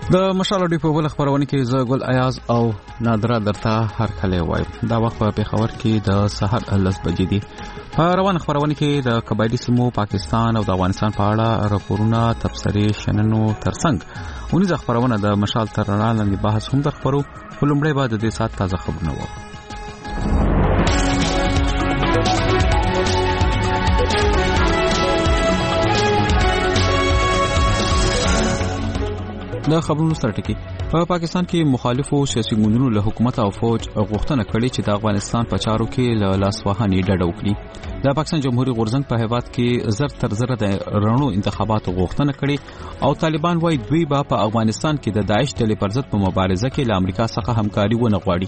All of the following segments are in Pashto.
د مشال اډي په بل خبرونه کې زه ګل ایاز او نادره درته هر کله وایم. دا وخت په پیښور کې د سحر 10 بجې دي. په روان خبرونه کې د قبایلی سیمو پاکستان او د افغانستان په اړه راپورونه تبصرې شننو ترڅنګ ونیزه خبرونه د مشال تر رڼا لاندې بحث هم درخبرو. په لومړی بعد د دې سات تازه خبرونه وو. د خبرونو سره ټکی په پاکستان کې مخالفو سیاسي ګوندونو له حکومت او فوج غوښتنه کړې چې د افغانستان په چارو کې له لاسوهنې ډډه وکړي. د پاکستان جمهوریت غورځنګ په هیواد کې زر تر زر د رڼو انتخاباتو غوښتنه کړې او طالبان وايي دوی به په افغانستان کې د داعش ډلې پر ضد په مبارزه کې له امریکا څخه همکاري ونه غواړي.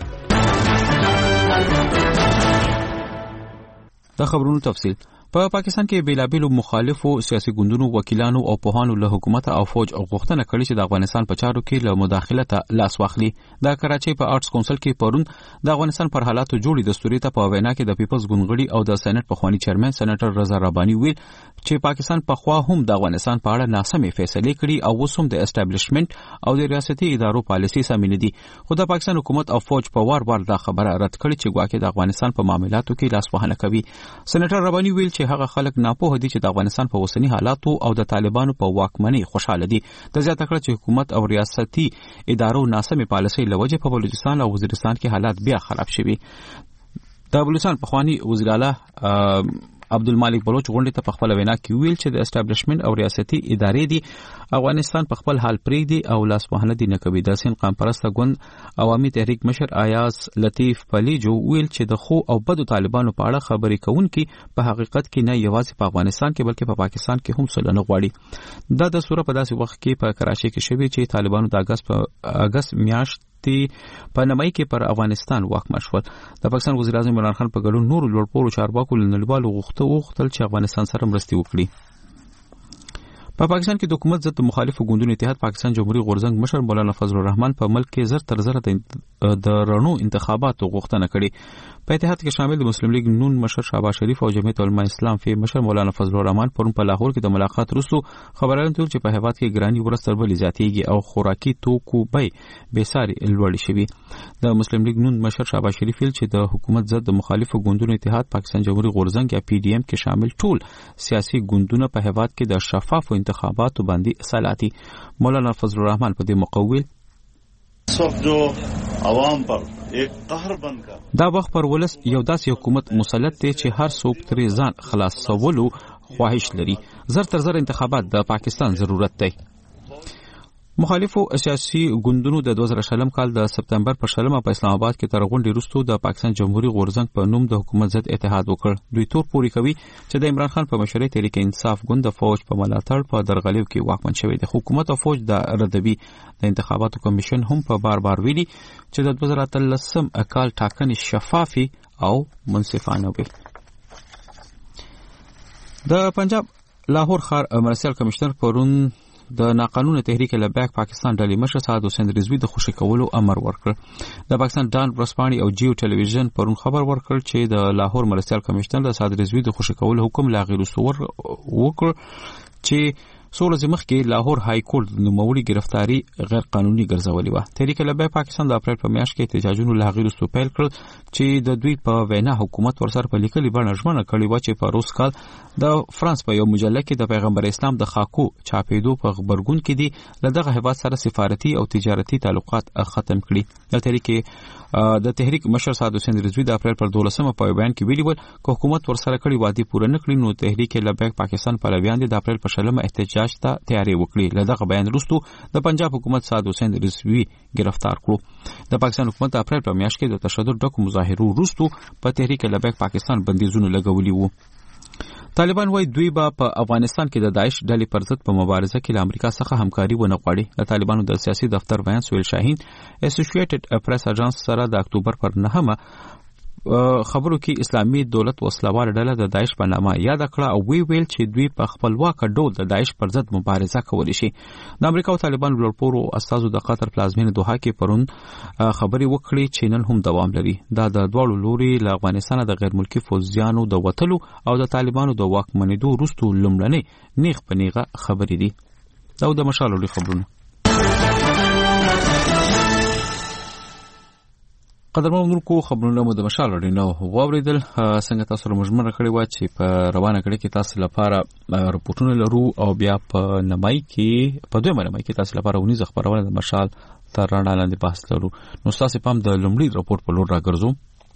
د خبرونو تفصیل په پاکستان کې بیلابیلو مخالفو سیاسي ګوندونو وکیلانو او پوهانو له حکومت او فوج غوښتنه کړې چې د افغانستان په چارو کې له مداخلت لاس واخلي. د کراچۍ په آرټس کونسل کې پرون د افغانستان پر حالاتو جوړې دستوري ته په وینا کې د پیپلز ګوند او د سېنات پخوانی چیرمن سېنیټر رضا رباني ویل چې پاکستان په خوا هم د افغانستان په اړه ناسمې فیصلې کړي او اوس هم د اسټابلیشمنت او د ریاستي ادارو پالیسي سمې نه دي. خو د پاکستان حکومت او فوج په وار دا خبره رد کړې چې ګواکې د افغانستان په معاملاتو کې لاس وهنه کوي. سېنیټر رباني ویل چې هغه خلک په هدي چې د افغانستان په اوسنی حالاتو او د طالبانو په واکمنۍ خوشاله دي. د زیاته کړ چې حکومت او ریاستي ادارو ناسمې پالیسۍ لوجه په بلوچستان او وزیرستان کې حالات بیا خراب شوي. د بلوچستان پخوانی وزیر اعلی عبدالمالک بلوچ غونډې ته په خپل وینا کې ویل چې د اسټابلیشمنت او ریاستي ادارې دي افغانستان په خپل حال پرېږدي او لاس وهنه دي نه کوي. د سین قام پرسته ګوند عوامي تحریک مشر ایاز لطیف پلیجو ویل چې د خو او بدو طالبانو په اړه خبرې کوونکي په حقیقت کې نه یوازې په افغانستان کې بلکې په پاکستان کې هم سلنه غواړي. دا د سوره په داسې وخت کې په کراچۍ کې شوی چې طالبانو د اگست میاشت په نمای کې پر افغانستان واکمن شول. د پاکستان وزیر اعظم عمران خان په ګډون نورو لوړپوړو چارواکو له نړیوالو غوښتل چې افغانستان سره مرستې وکړي. په پاکستان کې د حکومت ضد مخالفو ګوندونو اتحاد پاکستان جمهوریت غورځنګ مشر مولانا فضل الرحمن په ملک کې زر تر زر د رڼو انتخاباتو غوښتنه کړې. په اتحاد کې شامل د مسلم لیگ نون مشر شهباز شریف او جمعیت علماء اسلام فی مشر مولانا فضل الرحمن پرون په لاهور کې د ملاقات وروسته خبرونه تل چې په هیواد کې ګرانی ورځ تر بلې زیاتېږي او خوراکي توکو بیې بېساري لوړې شوي. د مسلم لیگ نون مشر شهباز شریف ویل چې د حکومت ضد مخالفو ګوندونو اتحاد پاکستان جمهوریت غورځنګ یا پی ډی ایم کې شامل ټول سیاسي ګوندونه په هیواد کې د شفافو انتخاباتو باندې سالاتي. مولانا فضل الرحمن په دې موقع ویل دا وخت پر ولس یو داسې حکومت مسلط دی چې هر څوک ترې ځان خلاصولو خواهش لري. زر تر زر انتخابات د پاکستان ضرورت دی. مخالفو سیاسي ګوندونو د 2000 کال د سپتمبر په 20 په اسلام آباد کې تر غونډې وروسته د پاکستان جمهوریت غورځنګ په نوم د حکومت ضد اتحاد وکړ. دوی تور پوري کوي چې د عمران خان په مشرۍ تحریک انصاف ګوند د فوج په ملاتړ په درغلیو کې واکمن شوی دی. حکومت او فوج د ردوي د انتخاباتو کمیشن هم په بار ویلي چې د 2013 کال ټاکنې شفافي او منصفانه وي. د پنجاب لاهور ښار مرستیال کمشنر پرون د ناقانونه تحریک لبیک پاکستان ډلې مشر سعد حسین رضوی د خوشی کولو امر ورکړ. د پاکستان ډان ورسپانې او جیو ټلویزیون پرون خبر ورکړ چې د لاهور مرستیال کمشنر د سعد رضوی د خوشی کولو حکم لا غیر صور وکړ چې سوله زمخ کې لاهور های کورټ د نوموړي گرفتاری غیر قانوني ګرځولې و. تحریک لبیک پاکستان د اپریل په میاشت کې احتجاجونو لا غیر صور پیل کړ چې د دوی په وینا حکومت ورسره په لیکلي بڼه ژمنه کړې و چې په روس کال د فرانس په یو مجله کې د پیغمبر اسلام د خاکو چاپېدو په خبرګون کې دي له دغه هیواد سره سفارتي او تجارتي تعلقات ختم کړي. د تحریک مشر سعد حسین رضوی د اپریل پر 12 په بیان کې ویلي ول چې حکومت ورسره کړي وعده پوره نه کړي نو تحریک لبیک پاکستان پلویان د اپریل پر 16 احتجاج ته تیاری وکړي. له دغه بیان وروسته د پنجاب حکومت سعد حسین رضوی گرفتار کړو. د پاکستان حکومت د اپریل په میاشت کې د تشدد ډکو مظاهرو وروسته په تحریک لبیک پاکستان بندیزونه لګولي وو. طالبان وايي دوی به په افغانستان کې د داعش ډلې پر ضد په مبارزه کې له امریکا څخه همکاري ونه غواړي. د طالبانو د سیاسي دفتر ویان سویل شاهین اسوسییټډ پریس اژانس سره د اکتوبر پر 9 خبرو کې اسلامي دولت وسلوال ډله د داعش په نامه یاد کړه او ویل چې دوی په خپلواک ډول د داعش پر ضد مبارزه کولی شي. د امریکا او طالبان لوړپوړو استازو د قطر پلازمینه دوحه کې پرون خبري وکړي چې نن هم دوام لري. دا د دواړو لوري له افغانستان د غیر ملکی فوجیانو د وټلو او د طالبانو د واکمنېدو وروسته لومړنۍ نیغ په نیغه خبري دي. دا د مشال لري خبرونه. قدرمن کو خبرونه مو د مشال وړینو واوریدل څنګه تاسو مجموعه کړی و چې په روانه کړی کې تاسو لپاره رپورټونه لرو او بیا په نمای کې په دوه نمای کې تاسو لپاره ونی خبرونه د مشال تر رڼا لاندې بحث لرو. نو تاسو پام د لومړي رپورټ په لور راګرځو.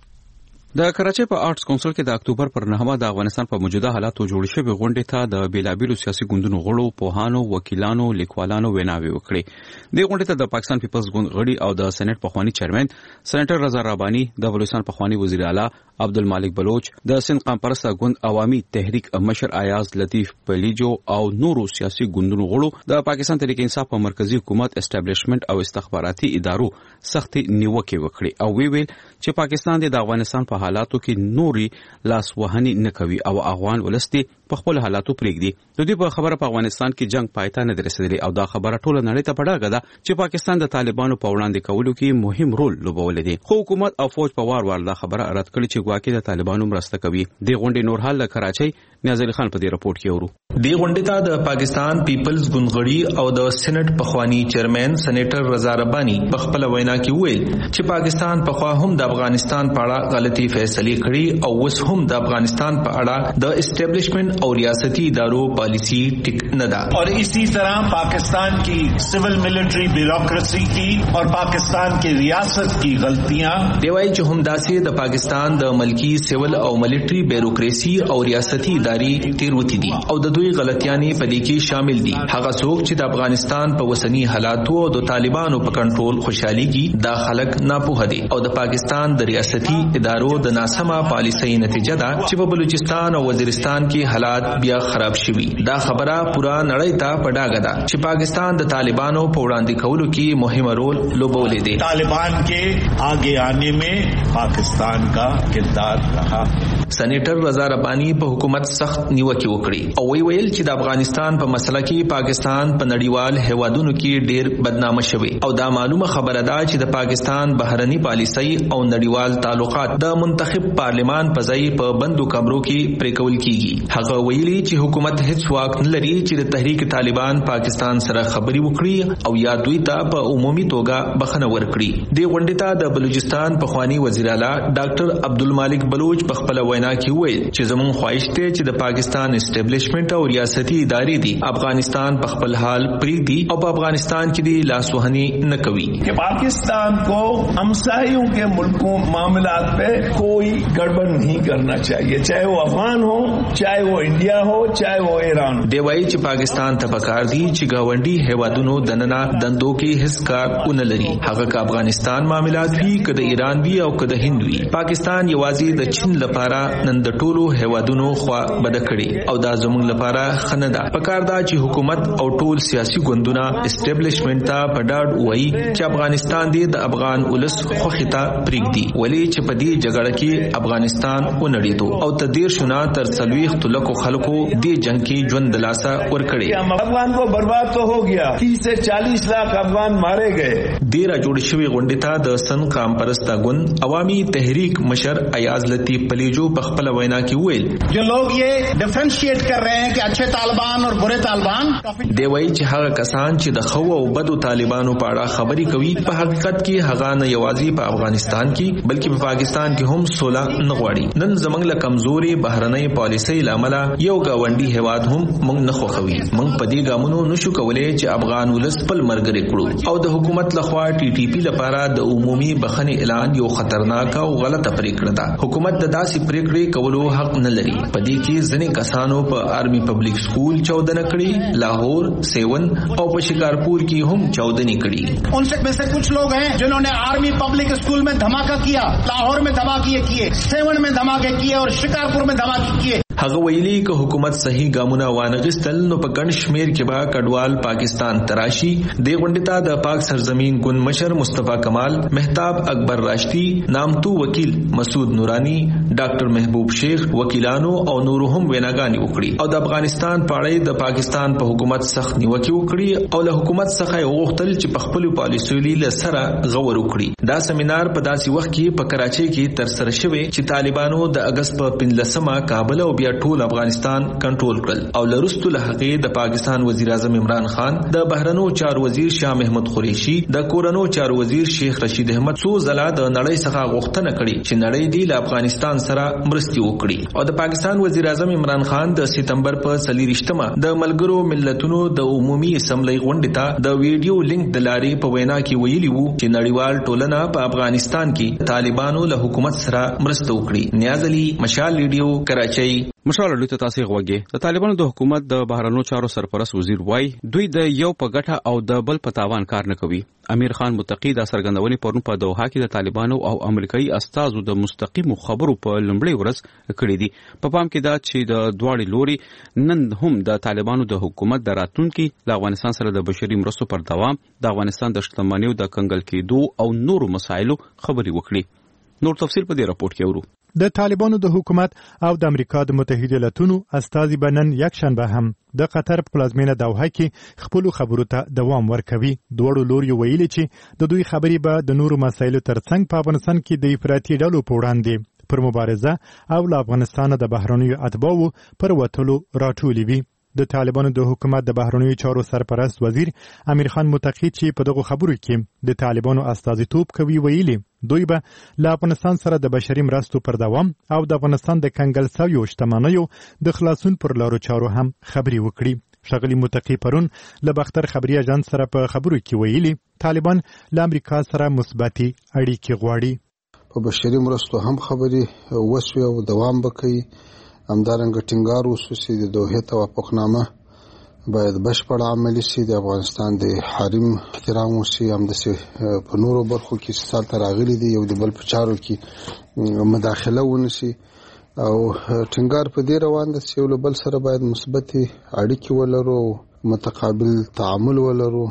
د کراچۍ په آرټس کونسل کې د اکتوبر پر 9 د افغانستان په موجوده حالاتو جوړ شوی غونډې ته د بیلابیلو سیاسي ګوندونو غړو، پوهانو، وکیلانو، لیکوالانو ویناوي وکړي. د غونډې ته د پاکستان پیپلز ګوند غړي او د سېنات پخوانی چیرمن سېنیټر رضا رباني، د بلوچستان پخوانی وزیر اعلی عبدالمالک بلوچ، د سند قوم پرسته ګوند عوامي تحریک مشر ایاز لطیف پلیجو او نورو سیاسي ګوندونو غړو د پاکستان تحریک انصاف په مرکزی حکومت اسټابلیشمنت او استخباراتي ادارو سخت نیوکه وکړي او ویل چې پاکستان د افغانستان په حالاتو کې نوري لاس وهني نه کوي او افغان ولستي په خپل حالاتو پرېږدي. د دې په خبره په افغانستان کې جنگ پایته نه رسیدلی او دا خبره ټول نړۍ ته پډاګه ده چې پاکستان د طالبانو په وړاندې کولو کې مهم رول لوبولی دی. خو حکومت او فوج په وار دا خبره رد کړي چې ګواکې د طالبانو مرسته کوي. د غونډې نور حال کراچۍ نیاز علي خان په دې رپورت کې ورو. د غونډې ته د پاکستان پیپلز ګوند غړي او د سېنات پخوانی چیرمن سېنیټر رضا رباني په خپل وینا کې ویل چې پاکستان په خوا هم د افغانستان په اړه غلطي فیصله کړي او اوس هم د افغانستان په اړه د اسټابلیشمنت او ریاستي ادارو پالیسی ټیک نه ده. اور اسی طرح پاکستان کی سول ملٹری بیوروکریسی کی اور پاکستان کی ریاست کی غلطیاں دی وايي چې هم داسې د پاکستان د ملکی سول او ملټری بیوروکریسی او ریاستي ادارې تیروتی دي او د دوی غلطیانې په دې کې شامل دي. هغه څوک چې د افغانستان په وسنی حالاتو او د طالبانو په کنټرول خوشحاليږي دا خلک ناپوه دي او د پاکستان د ریاستي ادارو د ناسمه پالیسۍ نتیجه ده چې په بلوچستان او وزیرستان کې حالات بیا خراب شوي. دا خبره پورا نړۍ ته پډاګه ده چې پاکستان د طالبانو په وړاندې کولو کې مهم رول لوبولی دی. طالبان के आगे आने में पाकिस्तान का किरदार रहा. سېنیټر رضا رباني په حکومت سخت نیوکه وکړي او ویل چې د افغانستان په مسله کې پاکستان په نړیوال هیوادونو کې ډیر بدنامه شوی او دا معلومه خبره ده چې د پاکستان بهرنی پالیسۍ او نړیوال تعلقات د منتخب پارلمان په ځای په بندو کمرو کې پریکول کیږي. هغه ویلي چې حکومت هیڅ واک نه لري چې د تحریک طالبان پاکستان سره خبري وکړي او یا دوی ته په عمومي توګه بخښنه ورکړي. د غونډې ته د بلوچستان پخوانی وزیر اعلی ډاکټر عبدالمالک بلوچ په خپل وینا کې ویل چې زمون خواهش ته چې د پاکستان اسټابلیشمنت او ریاستي ادارې دي افغانستان په خپل حال پریږدي او په افغانستان کې دی لاسوهني نه کوي. کہ پاکستان کو ہمسایوں کے ملکوں معاملات پہ کوئی گڑبڑ نہیں کرنا چاہیے، چاہے وہ افغان ہو، چاہے وہ انڈیا ہو، چاہے وہ ایران ہو. دی وايي چې پاکستان ته پکار دي چې گاونډي هیوادونو دننه دندو کې هیڅ کار ونه لري، هغه که افغانستان معاملات وي که د ایران وي او که د هند وي. پاکستان یوازې د چین لپاره نن د ټولو هیوادونو خوا بد کړي او دا زموږ لپاره خنه ده. پکار ده چې حکومت او ټول سیاسي ګوندونه اسټابلیشمنت ته په ډاډ وایي چې افغانستان دی د افغان ولس خوښي ته پریږدي، ولې چې په دې جګړه کې افغانستان ونړېدو او تدیر شونه تر 40 لکو خلکو دې جنگ کې ژوند دلاسا ورکړي. افغان کو برباد تو ہو گیا، 30 سے 40 لاکھ افغان مارے گئے. ډیره جوړ شوی غونډې ته د سن قام پرسته ګوند عوامي تحریک مشر ایاز لطیف پلیجو په خپل وینا کې ویل جو لوگ یہ ڈفرینشیٹ کر رہے ہیں کہ اچھے طالبان اور برے طالبان، دی وايي چې هغه کسان چې د خو او بدو طالبانو په اړه خبري کوي په حقیقت کې هغه نه یوازې په افغانستان کې بلکې په پاکستان کې هم سوله نه غواړي. نن زمنګ له کمزوري بهرنۍ پالیسۍ لامل یو گاونډي هیواد هم موږ نه خوښوي. موږ په دې ګامونو نشو کولای چې افغان ولس خپل مرګ کړو او د حکومت لخوا TTP لپاره د عمومي بخښنې اعلان یو خطرناک او غلطه پریکړه ده. حکومت د داسې پریکړې کولو حق نه لري. په دې کې ځینې کسانو په آرمي پبلک سکول چودنه کړي، لاهور، سیون او په شکارپور کې هم چودنې کړي. ان میں سے کچھ لوگ ہیں جنہوں نے آرمی پبلک اسکول میں دھماکہ کیا، لاہور میں دھماکے کیے، سیون میں دھماکے کیے اور شکارپور میں دھماکے کیے. هغه ویلي که حکومت صحیح ګامونه وانغستل نو په ګڼ شمیر کې به کډوال پاکستان تراشي. د غونډې ته د پاک سرزمین ګوند مشر مصطفی کمال، مهتاب اکبر راشدی، نامتو وکیل مسعود نورانی، ډاکټر محبوب شیخ، وکیلانو او نورو هم ویناګانې وکړي او د افغانستان په اړه د پاکستان په حکومت سخت نیوکه وکړي او له حکومت څخه وغوښتل چې په خپل پالیسۍ له سره غور وکړي. دا سیمینار په داسې وخت کې په کراچۍ کې تر سره شوی چې طالبانو د اگست په 15 کابل او بیا ټول افغانستان افغانستان کنټرول کړل او لرستو له هغه د پاکستان وزیر اعظم عمران خان، د بهرنیو چارو وزیر شاه محمود قریشي، د کورونو چارو وزیر شیخ رشید احمد څو ځله د نړۍ څخه غوښتنه کړې چې نړۍ دی له افغانستان سره مرستي وکړي او د پاکستان وزیر اعظم عمران خان د سپتمبر په 24 د ملګرو ملتونو د عمومي اسمبلی غونډې ته د ویډیو لینک د لارې په وینا کې ویلي وو چې نړیوال ټولنه په افغانستان کې طالبانو له حکومت سره مرسته وکړي. نیاز علي، مشال ریډیو، کراچۍ. مشال ریډیو ته تاسو غوږی. د طالبانو د حکومت د بهرنیو چارو سرپرست وزیر وای دوی د یو په ګټه او د بل په تاوان کار نه کوي. امیر خان متقی د سرګندونې پرون په دوحه کې د طالبانو او امریکایي استازو د مستقیم خبرو په لومړۍ ورځ کړې دي. په پام کې دا چې د دواړو لوري نن هم د طالبانو د حکومت د راتلونکي د افغانستان سره د بشري مرستو پر دوام، د افغانستان د شتمنیو د کنګل کېدو او نورو مسایلو خبري وکړي. نور تفصیل په دې راپورټ کې ورو. د طالبانو د حکومت او د امریکا د متحده ایالاتونو استازي بنن یک شنبه هم د قطر په پلازمینه دوحه کې خپل خبرو ته دوام ورکوي. دوړو لوري ویلي چې د دوی خبري به د نورو مسایلو ترڅنګ په افغانستان کې د افراطي ډلو په وړاندې پر مبارزه او له افغانستان د بهرنیو اتباعو پر وټلو راټولې وي. د طالبانو د حکومت د بهرنیو چارو سرپرست وزیر امیر خان متقی چې په دغه خبرو کې د طالبانو استازیتوب کوي ویلي دوی به له افغانستان سره د بشري مرستو پر دوام او د افغانستان د کنګل شویو شتمنیو د خلاصون پر لارو چارو هم خبري وکړي. ښاغلي متقی پرون له بختر خبري اژانس سره په خبرو کې ویلي طالبان له امریکا سره مثبتي اړیکې غواړي. په بشري مرستو هم خبري وسوي او دوام وکړي. همدارنګه ټینګار وشو چې د دوحې توافقنامه باید بشپړ عملي شي، د افغانستان د حریم احترام وشي، همداسې په نورو برخو کې چې سالته راغلي دي یو د بل په چارو کې مداخله ونشي او ټینګار په دې روان دی چې یو له بل سره باید مثبتې اړیکې ولرو، متقابل تعامل ولرو.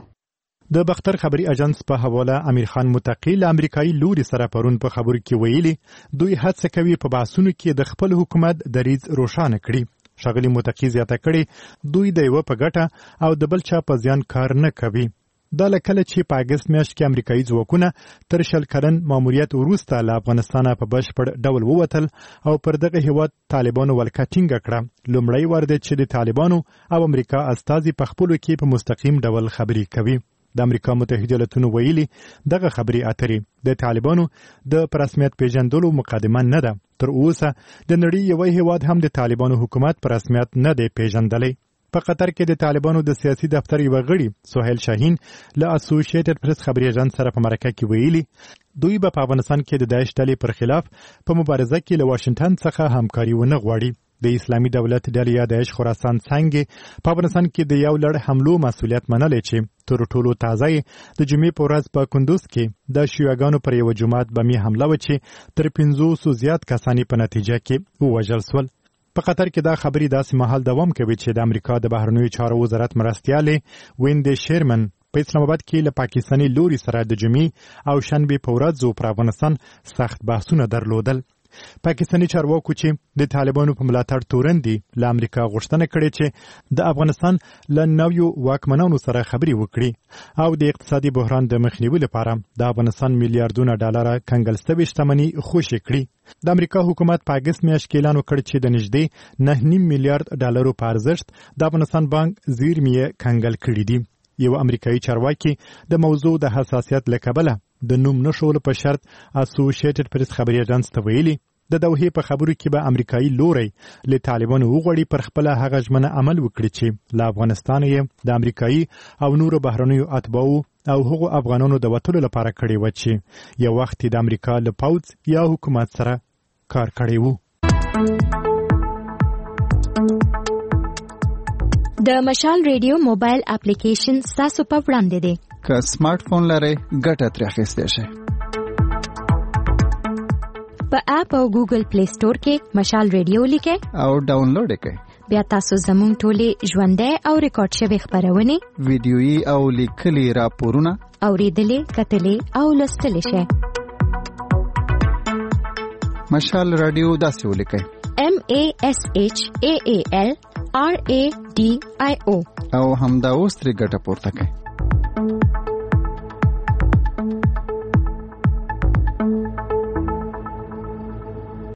د بختر خبري اژانس په حواله امیر خان متقی له امریکایي لوري سره پرون په خبرو کې ویلي دوی هڅه کوي په بحثونو کې د خپل حکومت دریځ روښانه کړي. ښاغلي متقی زیاته کړي دوی د یو په ګټه او د بل چا په زیان کار نه کوي. دا لکه چې په اگست میاشت کې امریکایي ځواکونه تر شل کلن ماموریت وروسته له افغانستان په بشپړ ډول ووتل او پر دغه هیواد طالبانو ولکه ټینګه کړه. لومړی وار دی چې د طالبانو او امریکا استازي په خپلو کې په مستقیم ډول خبري کوي. د امریکا متحده ایالاتونو ویلي دغه خبري اترې د طالبانو د رسمیت پیژندلو مقدمه نه ده. تر اوسه د نړۍ یو هیواد هم د طالبانو حکومت په رسمیت نه دی پیژندلی. په قطر کې د طالبانو د سیاسي دفتر یو غړي سهیل شاهین له اسوسییټډ پریس خبري اژانس سره په مرکه کې ویلي دوی به په افغانستان کې د داعش ډلې پر خلاف په مبارزه کې له واشنگټن څخه همکاري ونه غواړي. د اسلامي دولت ډلې یا داعش خراسان څنګه په افغانستان کې د یو لړ حملو مسؤلیت منلې چې تر ټولو تازه د جمعې په ورځ په کندوز کې د شیعاګانو پر یو جماعت بمي حمله وکړه تر 500 زیات کسانی په نتیجه کې ووژل شول. په قطر کې دا خبري داسې مهال دوام کوي چې د امریکا د بهرنیو چارو وزارت مرستیالې ویندې شیرمن په اسلام آباد کې له پاکستاني لوري سره د جمعې او شنبه په ورځ پر افغانستان سخت بحثونه درلودل. پاکستاني چارواکو چې د طالبانو په ملاتړ تورن دي له امریکا غوښتنه کړې چې د افغانستان له نویو واکمنانو سره خبري وکړي او د اقتصادي بحران د مخنیوي لپاره د افغانستان میلیارډونه ډالر کنګل شوې شتمنۍ خوشي کړي. د امریکا حکومت په اگست میاشت کې اعلان وکړ چې د نږدې 9.5 میلیارډ ډالرو په ارزښت د افغانستان بانک زیرمې کنګل کړي دي. یو امریکایي چارواکي د موضوع د حساسیت له کبله د نوم نشول په شرط اسوسییټډ پریس خبري اژانس ته ویلي د دوحې په خبرو کې به امریکایي لوري له طالبانو وغوړي پر خپل هغه ژمنه عمل وکړي چې له افغانستان یې د امریکایي او نورو بهرنیو اتباعو او هغو افغانانو د وټلو لپاره کړي و چې یو وخت د امریکا له پوځ یا حکومت سره کار کړی وو. د مشال ریډیو موبایل اپلیکیشن تاسو په وړاندې دی. که سمارټ فون لرئ ګټه ترې اخیستی شئ. په اپ او ګوګل پلی سٹور کې مشال ریډیو لیکئ او ډاونلوډ کړئ. بیا تاسو زموږ ټولې ژوندۍ او ریکارډ شوي خبرونه ویډیويي او لیکلي راپورونه اوریدلې کتلې او لوستلې شئ. مشال رادیو داسې ولیکئ MASHAAL RADIO او همدا اوس ترې ګټه پورته کړئ.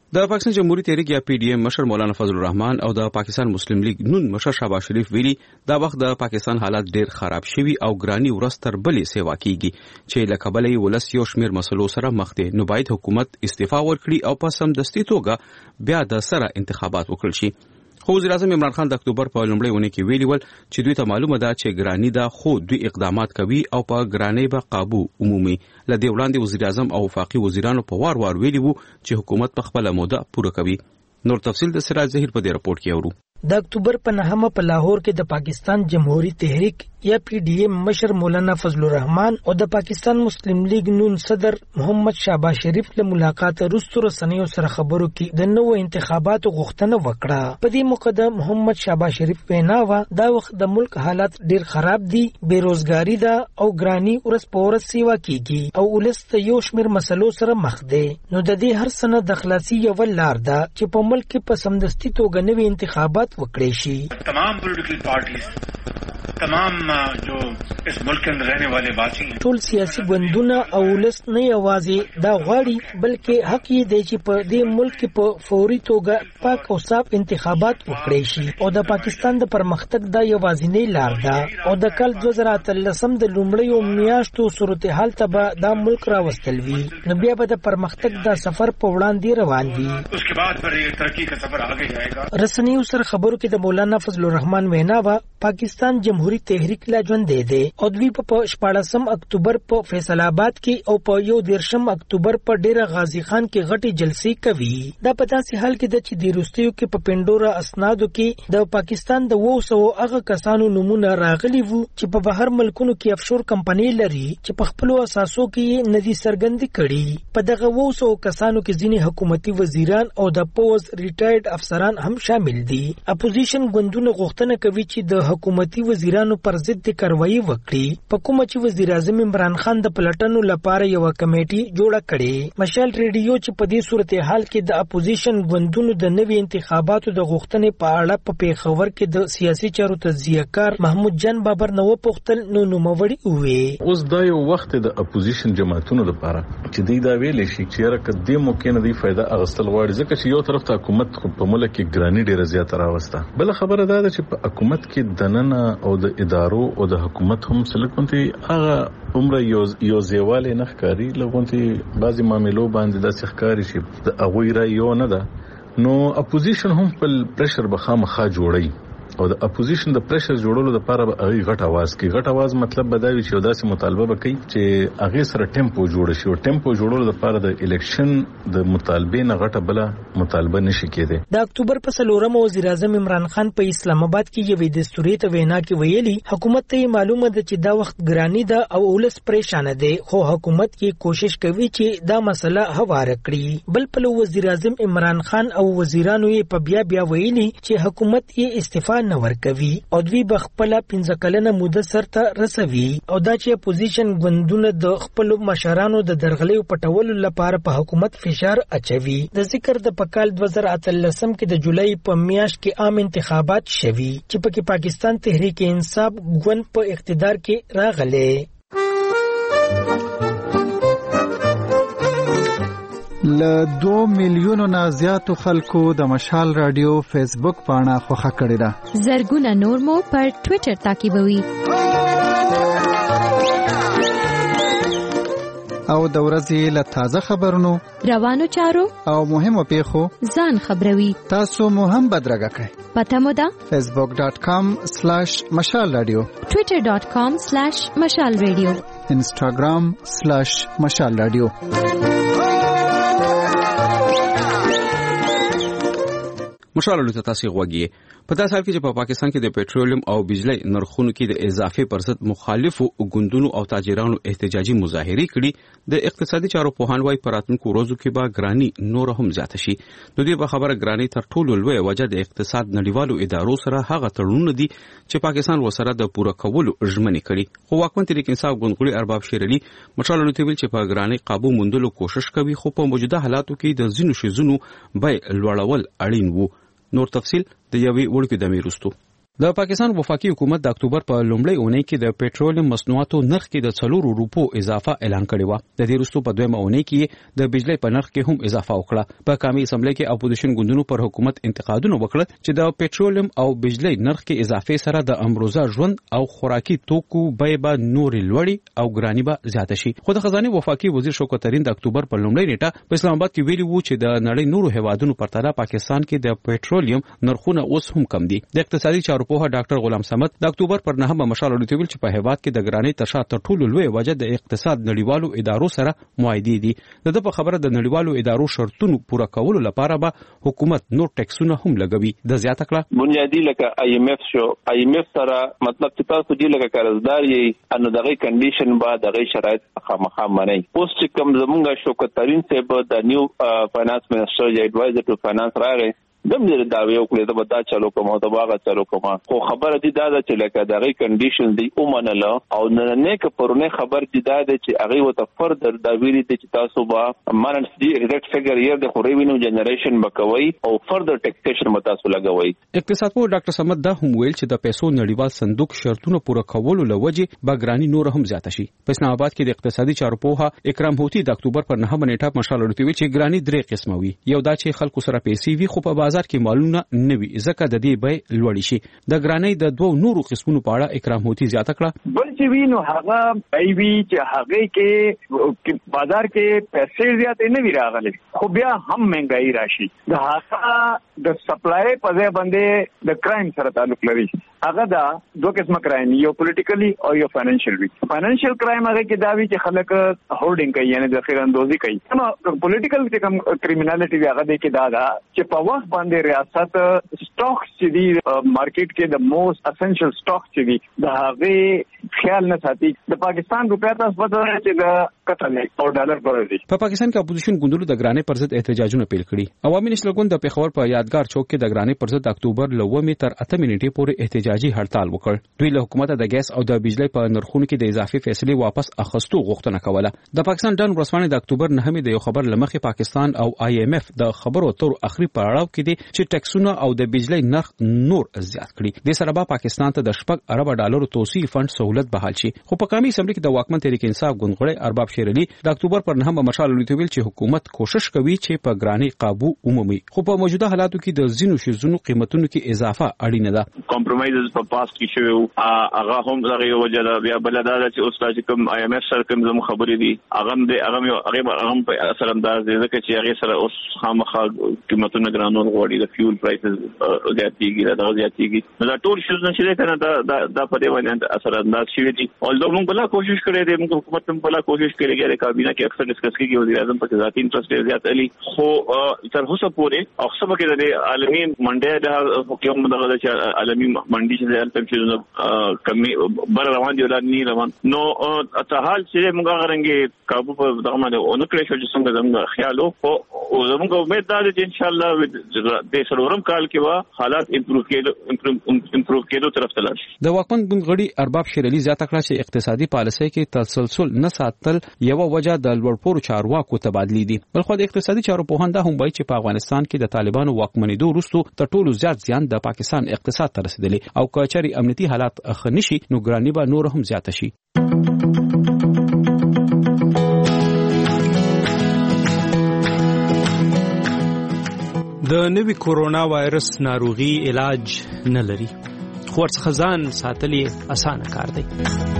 د پاکستان جمهوریت تحریک یا پی ډی ایم مشر مولانا فضل الرحمن او د پاکستان مسلم لیگ نون مشر شهباز شریف ویلي دا وخت د پاکستان حالات ډیر خراب شوي او ګرانی ورستر بلې سیوا کیږي چې لکبلې ولس یو شمیر مسلو سره مخ دي. نو باید حکومت استعفا ورکړي او په سمدستي توګه بیا د سره انتخابات وکړي شي. خو وزیر اعظم عمران خان د اکتوبر په لومړۍ اونۍ کې ویلي ول چې دوی ته معلومه ده چې ګرانی ده خو دوی اقدامات کوي او په ګرانی به قابو عمومي. لدې وړاندې وزیر اعظم او وفاقي وزیرانو په وار وار ویلي وو چې حکومت په خپله موده پوره کوي. نور تفصیل د سراج ظهیر په دې راپورټ کې اورو. د اکتوبر په 9 په لاهور کې د پاکستان جمهوریت تحریک یا پی ډی ایم مشر مولانا فضل الرحمن او د پاکستان مسلم لیگ نون صدر محمد شهباز شریف له ملاقات وروسته رسنیو سره خبرو کې د نوو انتخاباتو غوښتنه وکړه. په دې موقع د محمد شهباز شریف وینا و دا وخت د ملک حالات ډیر خراب دي، بیروزګاری ده او ګرانی ورس په ورس سیوا کیږي او ولست یو شمیر مسلو سره مخ دي. نو د دې هر سنه د خلاصي یو لار ده چې په ملک کې په سمدستي توګه نوي انتخابات وکړي شي. تمام پولیټیکل پارټیز تمام جو اس ملک کے اندر رہنے والے باسی ټول سیاسي ګوندونه او ولس نه یوازې دا غواړي بلکې حق یې دی چې په دې ملک کې په فوري توګه پاک او صاف انتخابات وکړي شي او د پاکستان د پرمختګ دا یوازینی لار ده او د کال 2013 د لومړیو میاشتو صورتحال ته به دا ملک راوستل وي. نو بیا به د پرمختګ دا سفر په وړاندې روان وي. اس کے بعد پر یہ ترقی کا سفر آگے جائے گا. رسنیو سره خبرو کې د مولانا فضل الرحمن وینا وا پاکستان جمهوریت تحریک لا ژوند دی او دوی په 14 اکتوبر په فیصل آباد کې او په 11 اکتوبر په ډیره غازی خان کې غټي جلسې کوي. دا په داسې حال کې د چې د روسیو کې په پندورا اسنادو کې د پاکستان د 200 هغه کسانو نمونه راغلي وو چې په بهر ملکونو کې افشور کمپنۍ لري چې په خپل اساسو کې ندي سرګندې کړي. په دغه 200 کسانو کې ځینې حکومتي وزیران او د پوز ریټایرډ افسران هم شامل دي. اپوزیشن ګوندونه غوښتنه کوي چې د حکومتي وزیرانو پر ضد کاروایی وکړي. په کومه چې وزیر اعظم عمران خان د پلټنو لپاره یو کمیټي جوړه کړي. مشال ریډیو چې په دې صورتحال کې د اپوزیشن ګوندونو د نوي انتخاباتو د غوښتنې په اړه په پیښور کې د سیاسي چارو تجزیه‌کار محمود جان بابر نو پوښتل نو نوموړي وې اوس دا یو وخت د اپوزیشن جماعتونو لپاره چې دوی دا ویلې شي چې راکه د موقع نه دی فائدہ اغستل غواړي ځکه چې یو طرف ته حکومت په ملک کې ګرانی ډیره زیاته راوسته. بل خبره دا ده چې په حکومت کې دننه او د ادارو او د حکومت هم سلکونتي هغه عمره یو زیواله نه ښکاری لغونتي بعضی معاملو باندې د ښکاری شي د اغوی را یو نه ده. نو اپوزیشن هم په پریشر بخامخه جوړي او د اپوزیشن د پریشر جوړولو لپاره به هغه غټ आवाज کوي. غټ आवाज مطلب بداوي چې داسې مطالبه وکړي چې هغه سره ټیمپو جوړ شي او ټیمپو جوړولو لپاره د الیکشن د مطالبه نه غټه بل مطالبه نشي کېده. د اکتوبر په 4 وزیر اعظم عمران خان په اسلام آباد کې یو دستوري ته وینا کې ویلي حکومت ته معلومه ده چې دا وخت ګرانی ده او ولس پریشان دي خو حکومت کې کوشش کوي چې دا مسله هوار کړي. بل په وزیر اعظم عمران خان او وزیرانو یې په بیا ویلي چې حکومت یې استعفا نه ورکوي او دوی بخپل 15 کلنه موده سرته رسوي او دا چې اپوزیشن ګوندونه د خپل مشرانو د درغلي پټولو لپاره په حکومت فشار اچوي. د ذکر د پکال 2013 کې د جولای په میاشت کې عام انتخابات شوي چې پکې پاکستان تحریک انصاف ګوند په اقتدار کې راغله. ل 2 میلیونو نه زیاتو خلکو د مشال رادیو فیسبوک پاڼه خوښه کړې ده. زرګونه نور مو پر ټوئیټر تعقیبوي. او د ورځې له تازه خبرونو روانو چارو او مهمو پیښو ځان خبروي. تاسو مو هم بدرګه کړئ. پته مو ده facebook.com/مشال رادیو twitter.com/مشال رادیو instagram/مشال رادیو. مشال ته تاسو غوږی په داسې حال کې چې په پاکستان کې د پېټرولیم او بجلی نرخونو کې د اضافه پرست مخالفو ګوندونو او تاجرانو احتجاجي مظاهره کړي د اقتصادي چارو پوهان وايي پراتونکو ورځو کې به ګرانی نور هم زیات شي. نو دې په خبره ګرانی تر ټولو لوی وجه د اقتصاد نړیوالو ادارو سره هغه تړونونه دي چې پاکستان وسره د پوره کولو ژمنې کړي. خو واکمن تحریک انصاف ګوندګړي ارباب شیر علي مشال ته ویل چې په ګرانی قابو موندلو کوشش کوي خو په موجوده حالاتو کې د زینو شیزونو به لوړول اړین وو. نور تفصیل د یوې وړکې د میرستو. د پاکستان وفاقي حکومت د اکتوبر په لومړۍ اونۍ کې د پېټرولیم مصنوعاتو نرخ کې د 4 روپو اضافه اعلان کړی و. د دې وروسته په دویمه اونۍ کې د بجلی په نرخ کې هم اضافه وکړه. په قومي اسمبلی کې اپوزیشن ګوندونو پر حکومت انتقادونه وکړل چې د پېټرولیم او بجلی نرخ کې اضافه سره د امروزه ژوند او خوراکي توکو بیه به نور لوړی او ګرانی به زیاته شي. خو د خزانه وفاقي وزیر شوکت ترین د اکتوبر په لومړۍ نیټه په اسلام آباد کې ویلي وو چې د نړۍ نورو هیوادونو پرتله پاکستان کې د پېټرولیم نرخونه اوس هم کم دي. د اقتصادي چارو په ډاکټر غلام صمد د اکتوبر پر 9 مشال ویل چې په هیواد کې د ګرانی ترشا تر ټولو لوی وجه د اقتصاد نړیوالو ادارو سره معاهده دي. د په خبره د نړیوالو ادارو شرطونو پوره کولو لپاره به حکومت نور ټیکسونه هم لګوي. د زیاته کړه بنیادی لکه IMF شو IMF سره مطلب چې تاسو دې لکه قرضدار یې انو دغه کنډیشن با دغه شرایط خامخا منئ. اوس چې کوم زمونږ شوکت ترین صاحب د نیو فاینانس منسٹر یا ایڈوایزر ټو فاینانس راغی دم دې داوی وکړي دا به چالو کوم او دا باغ چالو کوم. خو خبره دي دا چې لکه دغه کنډیشن دی اومنل او نه کې پرونه خبر دي دا چې هغه وته فردر دا ویلي چې تاسو به مانس دی ایگزیکټ فګر یې د خوريوینو جنریشن بکوي او فردر ټیکسیشن متاسو لګوي. اقتصاد پوه ډاکټر صمد دا هم ویل چې د پیسو نړیوال صندوق شرطونه پوره کولو لوجه باګرانی نور هم زیاته شي. په اسلام آباد کې د اقتصادي چارو پوها اکرام هوتی د اکتوبر پر 9 نیټه مشال ورته وی چې ګرانی درې قسمه وي. یو دا چې خلکو سره پیسې وي خو په بازار کې معلومه نه وي ځکه د دې به لوړ شي. د ګرانی د دوه نورو قسمونو په اړه اکرام هوتی زیاته کړه. بل چې وینو هغه ایوي چې هغه کې بازار کې پیسې زیاتې نه وی راغلي خو بیا هم مهنګای راشي. د هغه د سپلای په ځای باندې د کرایم سره تعلق لري. هغه دا دوه قسمه کرایم یو پولیټیکلی او یو فاینانشل وي. فاینانشل کرایم هغه کې دا وی چې خلک هولډینګ کوي یعنی ذخیره اندوزي کوي. نو پولیټیکل چې کوم کریمینالټي هغه د کې دا چې په وخت باندې ریاست سټاکس چې دی مارکیټ کې د موست اسنشل سټاک چې دی د هغه خیال نه ساتي. د پاکستان روپیا تاسو په اړه چې د قطر او ډالر پر دی. په پاکستان کې اپوزیشن ګوندونو د ګرانی پر ضد احتجاجونه پیل کړي. عوامي نشل ګوند د پیښور په یادګار چوک کې د ګرانی پر ضد اکتوبر 9 تر 8 نیټې پورې احتجاجي هړتال وکړ. دوی له حکومت د ګیس او د بجلی په نرخونو کې د اضافي فیصله واپس اخستو غوښتنه کوله. د پاکستان ډن ورسپانې د اکتوبر 9 د یو خبر لمخې پاکستان او IMF د خبرو تر اخري پړاو کې دي چې ټیکسونه او د بجلی نرخ نور زیات کړي. د سره به پاکستان ته د 10 ارب ډالر توسيع فند سہولت بحال شي. خو په قومي اسمبلی کې د واکمن تحریک انصاف ګوندغړی ارباب شیر علي د اکتوبر پر 9 مشال ویل چې حکومت کوشش کوي چې په ګرانی قابو ومومي. خو په موجوده حالاتو کې د زینو شیزونو قیمتونو کې اضافه اړینه ده. کمپرمایزز په پاس کې شوی هغه هم دغه وجه ده. بیا بل دا چې اوس کوم IMF سره کوم زمو خبرې دي هغه هم په اثر انداز دي ځکه چې هغه سره اوس خامخا قیمتونه ګرانول غوړي د فیول پرایسز زیاتېږي دا زیاتېږي. دا ټول شیزونه چې کنه دا په دې باندې اثر انداز شوی دي. اولدو موږ بلا کوشش کړې دي موږ حکومت هم بلا کوشش کړې غیر کابینه کې اکثر ډسکس کیږي وزیر اعظم په ذاتی انټرست زیات علي خو تر اوسه پورې او سبا کې د عالمي منډه د حکومت دغه چې عالمي منډي چې د تم کمی بر روان دي ولادني روان نو ته حال چې موږ غرنګي کابو په دغه باندې اونکړې شو چې څنګه زموږ خیال او زموږ امید ده چې ان شاء الله د سلورم کال کې وا حالات امپروو کېدو طرف ته لاړ شي. د واکمن ګوندغړي ارباب شیر علي زیاته کړه چې اقتصادي پالیسۍ کې تسلسل نه ساتل یو وجه د لوړپوړو چارواکو تبادلی دي. بلخو د اقتصادي چارو پوهنده هم وایي چې په افغانستان کې د طالبانو واکمنېدو وروسته تر ټولو زیات زیان د پاکستان اقتصاد ته رسیدلی او کچري امنیتي حالات خنشي نو ګرانی به نور هم زیات شي. د نوي کورونا وایرس ناروغي علاج نه لري خو ورڅخه ځان ساتل اسانه کار دی.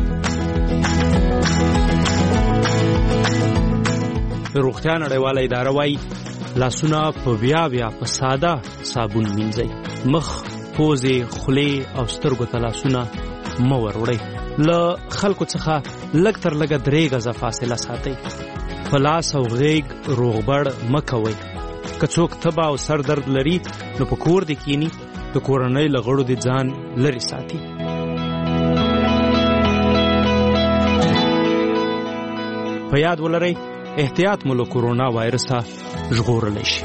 د روغتیا نړیواله اداره وايي لاسونه په بیا په ساده صابون مینځئ. مخ، پوزې، خولې او سترګو ته لاسونه مه وروړئ. له خلکو څخه لږ تر لږه 3 غزه فاصله ساتئ. په لاس او غېږ روغبړ مه کوئ. که څوک تبه او سر درد لري نو په کور دې کینی د کورنۍ له غړو دې ځان لرې ساتي. په یاد ولرئ احتیاط مو له کورونا وایرسه ژغورلی شي.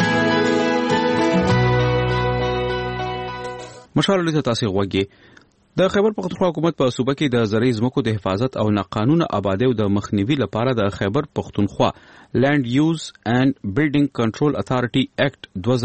مشال له تاسو غوږی د خیبر پختونخوا حکومت په صوبه کې د زرعي ځمکو د حفاظت او ناقانونه آبادۍ او د مخنیوي لپاره د خیبر پختونخوا لینډ یوز اینڈ بلډینګ کنټرول اتھارټي ایکټ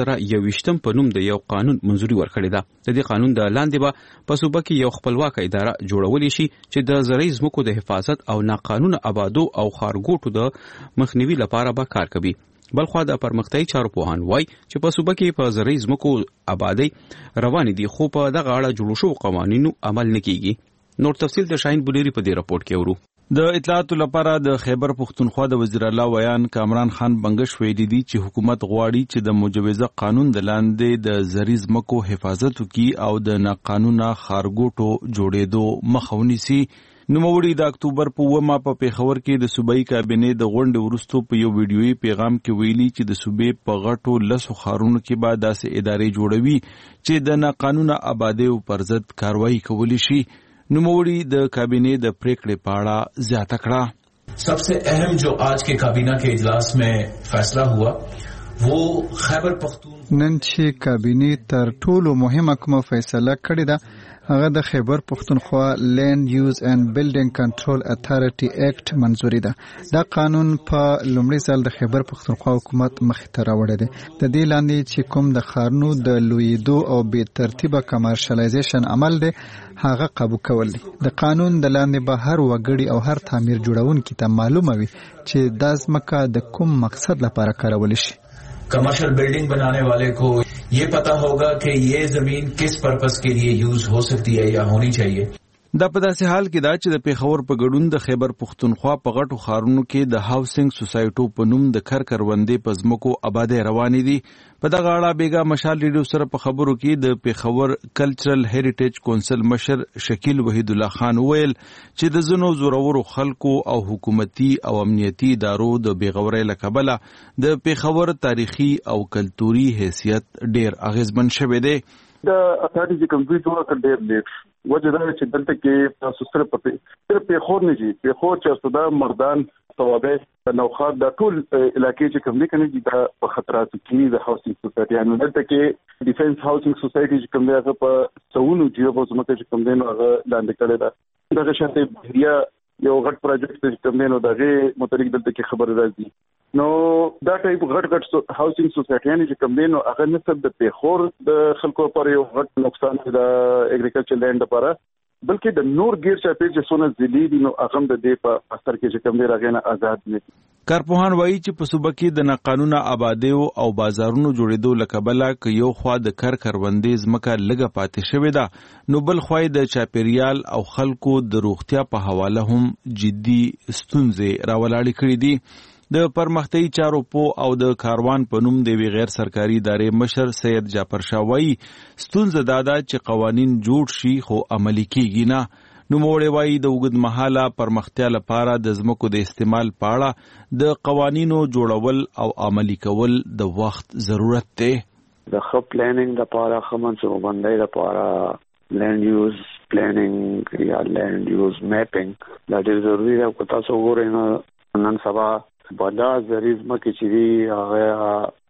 2021 په نوم د یو قانون منځوري ورکړې ده. د دې قانون د لاندې به په صوبه کې یو خپلواک اداره جوړول شي چې د زرعي ځمکو د حفاظت او ناقانونه آبادو او خارګوټو د مخنیوي لپاره به کار کوي. بلخوا د پرمختیايي چارو پوهان وای چې په صوبه کې په زرعي ځمکو آبادی روان دي خو په دغه اړه جوړ شوو قوانینو عمل نه کیږي. نور تفصیل د شاهین بولیری په دې راپورټ کې ورو. د اطلاعاتو لپاره د خیبر پختونخوا د وزیر اعلی ویان کامران خان بنگش ویلي دي چې حکومت غواړي چې د مجوزه قانون د لاندې د زرعي ځمکو حفاظت وکړي او د ناقانونه خارګوټو جوړېدو مخه ونیسي. نوموړي د اکتوبر په 9 په پیښور کې د صوبایي کابینې د غونډې وروسته په یو ویډیويي پیغام کې ویلي چې د صوبې په غټو لسو ښارونو کې به داسې ادارې جوړوي چې د ناقانونه آبادیو پر ضد کاروایی کولی شي. نوموړي د کابینې د پریکړې په اړه زیاته کړه. सबसे अहम जो आज के काबीना के इजलास में फैसला हुआ वो खैबर पख्तून نن چې کابینې تر ټولو مهمه کومه فیصله کړې ده هغه د خیبر پختونخوا لینډ یوز اینڈ بلډینګ کنټرول اتھارټي ایکټ منځوري ده. دا قانون په لومړي ځل د خیبر پختونخوا حکومت مخې ته راوړی دی. د دې لاندې چې کوم د ښارونو د لویېدو او بې ترتیبه کمرشلایزیشن عمل دی هغه قابو کول دي. د قانون د لاندې به هر وګړي او هر تعمیر جوړونکي ته معلومه وي چې دا ځمکه د کوم مقصد لپاره کارول شي. कमर्शियल बिल्डिंग बनाने वाले को ये पता होगा कि ये जमीन किस पर्पस के लिए यूज हो सकती है या होनी चाहिए. دا په داسې حال کې دا چې د پیښور په ګډون د خیبر پختونخوا په غټو ښارونو کې د هاوسنګ سوسایټو په نوم د کروندې په ځمکو آبادۍ روانې دي. په دغه اړه بیګا مشال ریډیو سره په خبرو کې د پیښور کلچرل هیریټیج کونسل مشر شکیل وحید الله خان ویل چې د زنو زورورو خلکو او حکومتي او امنیتي ادارو د بیغورۍ له کبله د پیښور تاریخي او کلتوري حیثیت ډیر اغیزمن شوی دی. د اتھارټي چې کوم دوی ډیر لیټ وجه دا چې دلته کې تاسو سره پیښور نه جي پیښور چې استدا مردان توابه نوخات د ټول علاقې چې کوم دي کنه د په خطراتو کې د هاوسنګ سوسایټي دلته کې ډیفنس هاوسنګ سوسایټي چې کوم دی هغه په سونو جیو زمکه چې کوم دی نو هغه لاندې کړی دا دغه شانتي بهریا یو غټ پروجیکټ چې کوم دی نو دغه متعلق دلته کې خبر راځي. نو دا ټایپ غټ هاوسنګ سوسایټي چې کوم دی نو هغه نه صرف د پیښور د خلکو پر یو غټ نقصان د اګریکلچر لینډ لپاره بلکې د نور غیر چاپیر چې سونه ذلی دي نو هغه د دې په اثر کې چې کوم دی راغنه آزاد نه. کارپوهان وایي چې په صوبه کې د ناقانونه آبادیو او بازارونو جوړېدو لکبله ک یو خوا د کروندې ځمکه لږه پاتې شوې ده نو بل خوا د چاپیریال او خلکو د روغتیا په حواله هم جدي ستونزې راولاړې کړې دي. د پرمختیايي چارو او د کاروان په نوم د غیر سرکاري ادارې مشر سید جعفر شاه وایي ستونزه دا ده چې قوانین جوړ شي خو عملي کیږي نه. نوموړی وایي د اوږد مهاله پرمختیا لپاره د ځمکو د استعمال په اړه د قوانینو جوړول او عملي کول د وخت ضرورت دی. د ښه پلانینګ لپاره ښه منصوبه‌بندۍ لپاره لینډ یوز پلانینګ یا لینډ یوز میپینګ دا ډېر ضروري دی. که تاسو وګورئ نن سبا بالا زرعي ځمکې چې دي هغه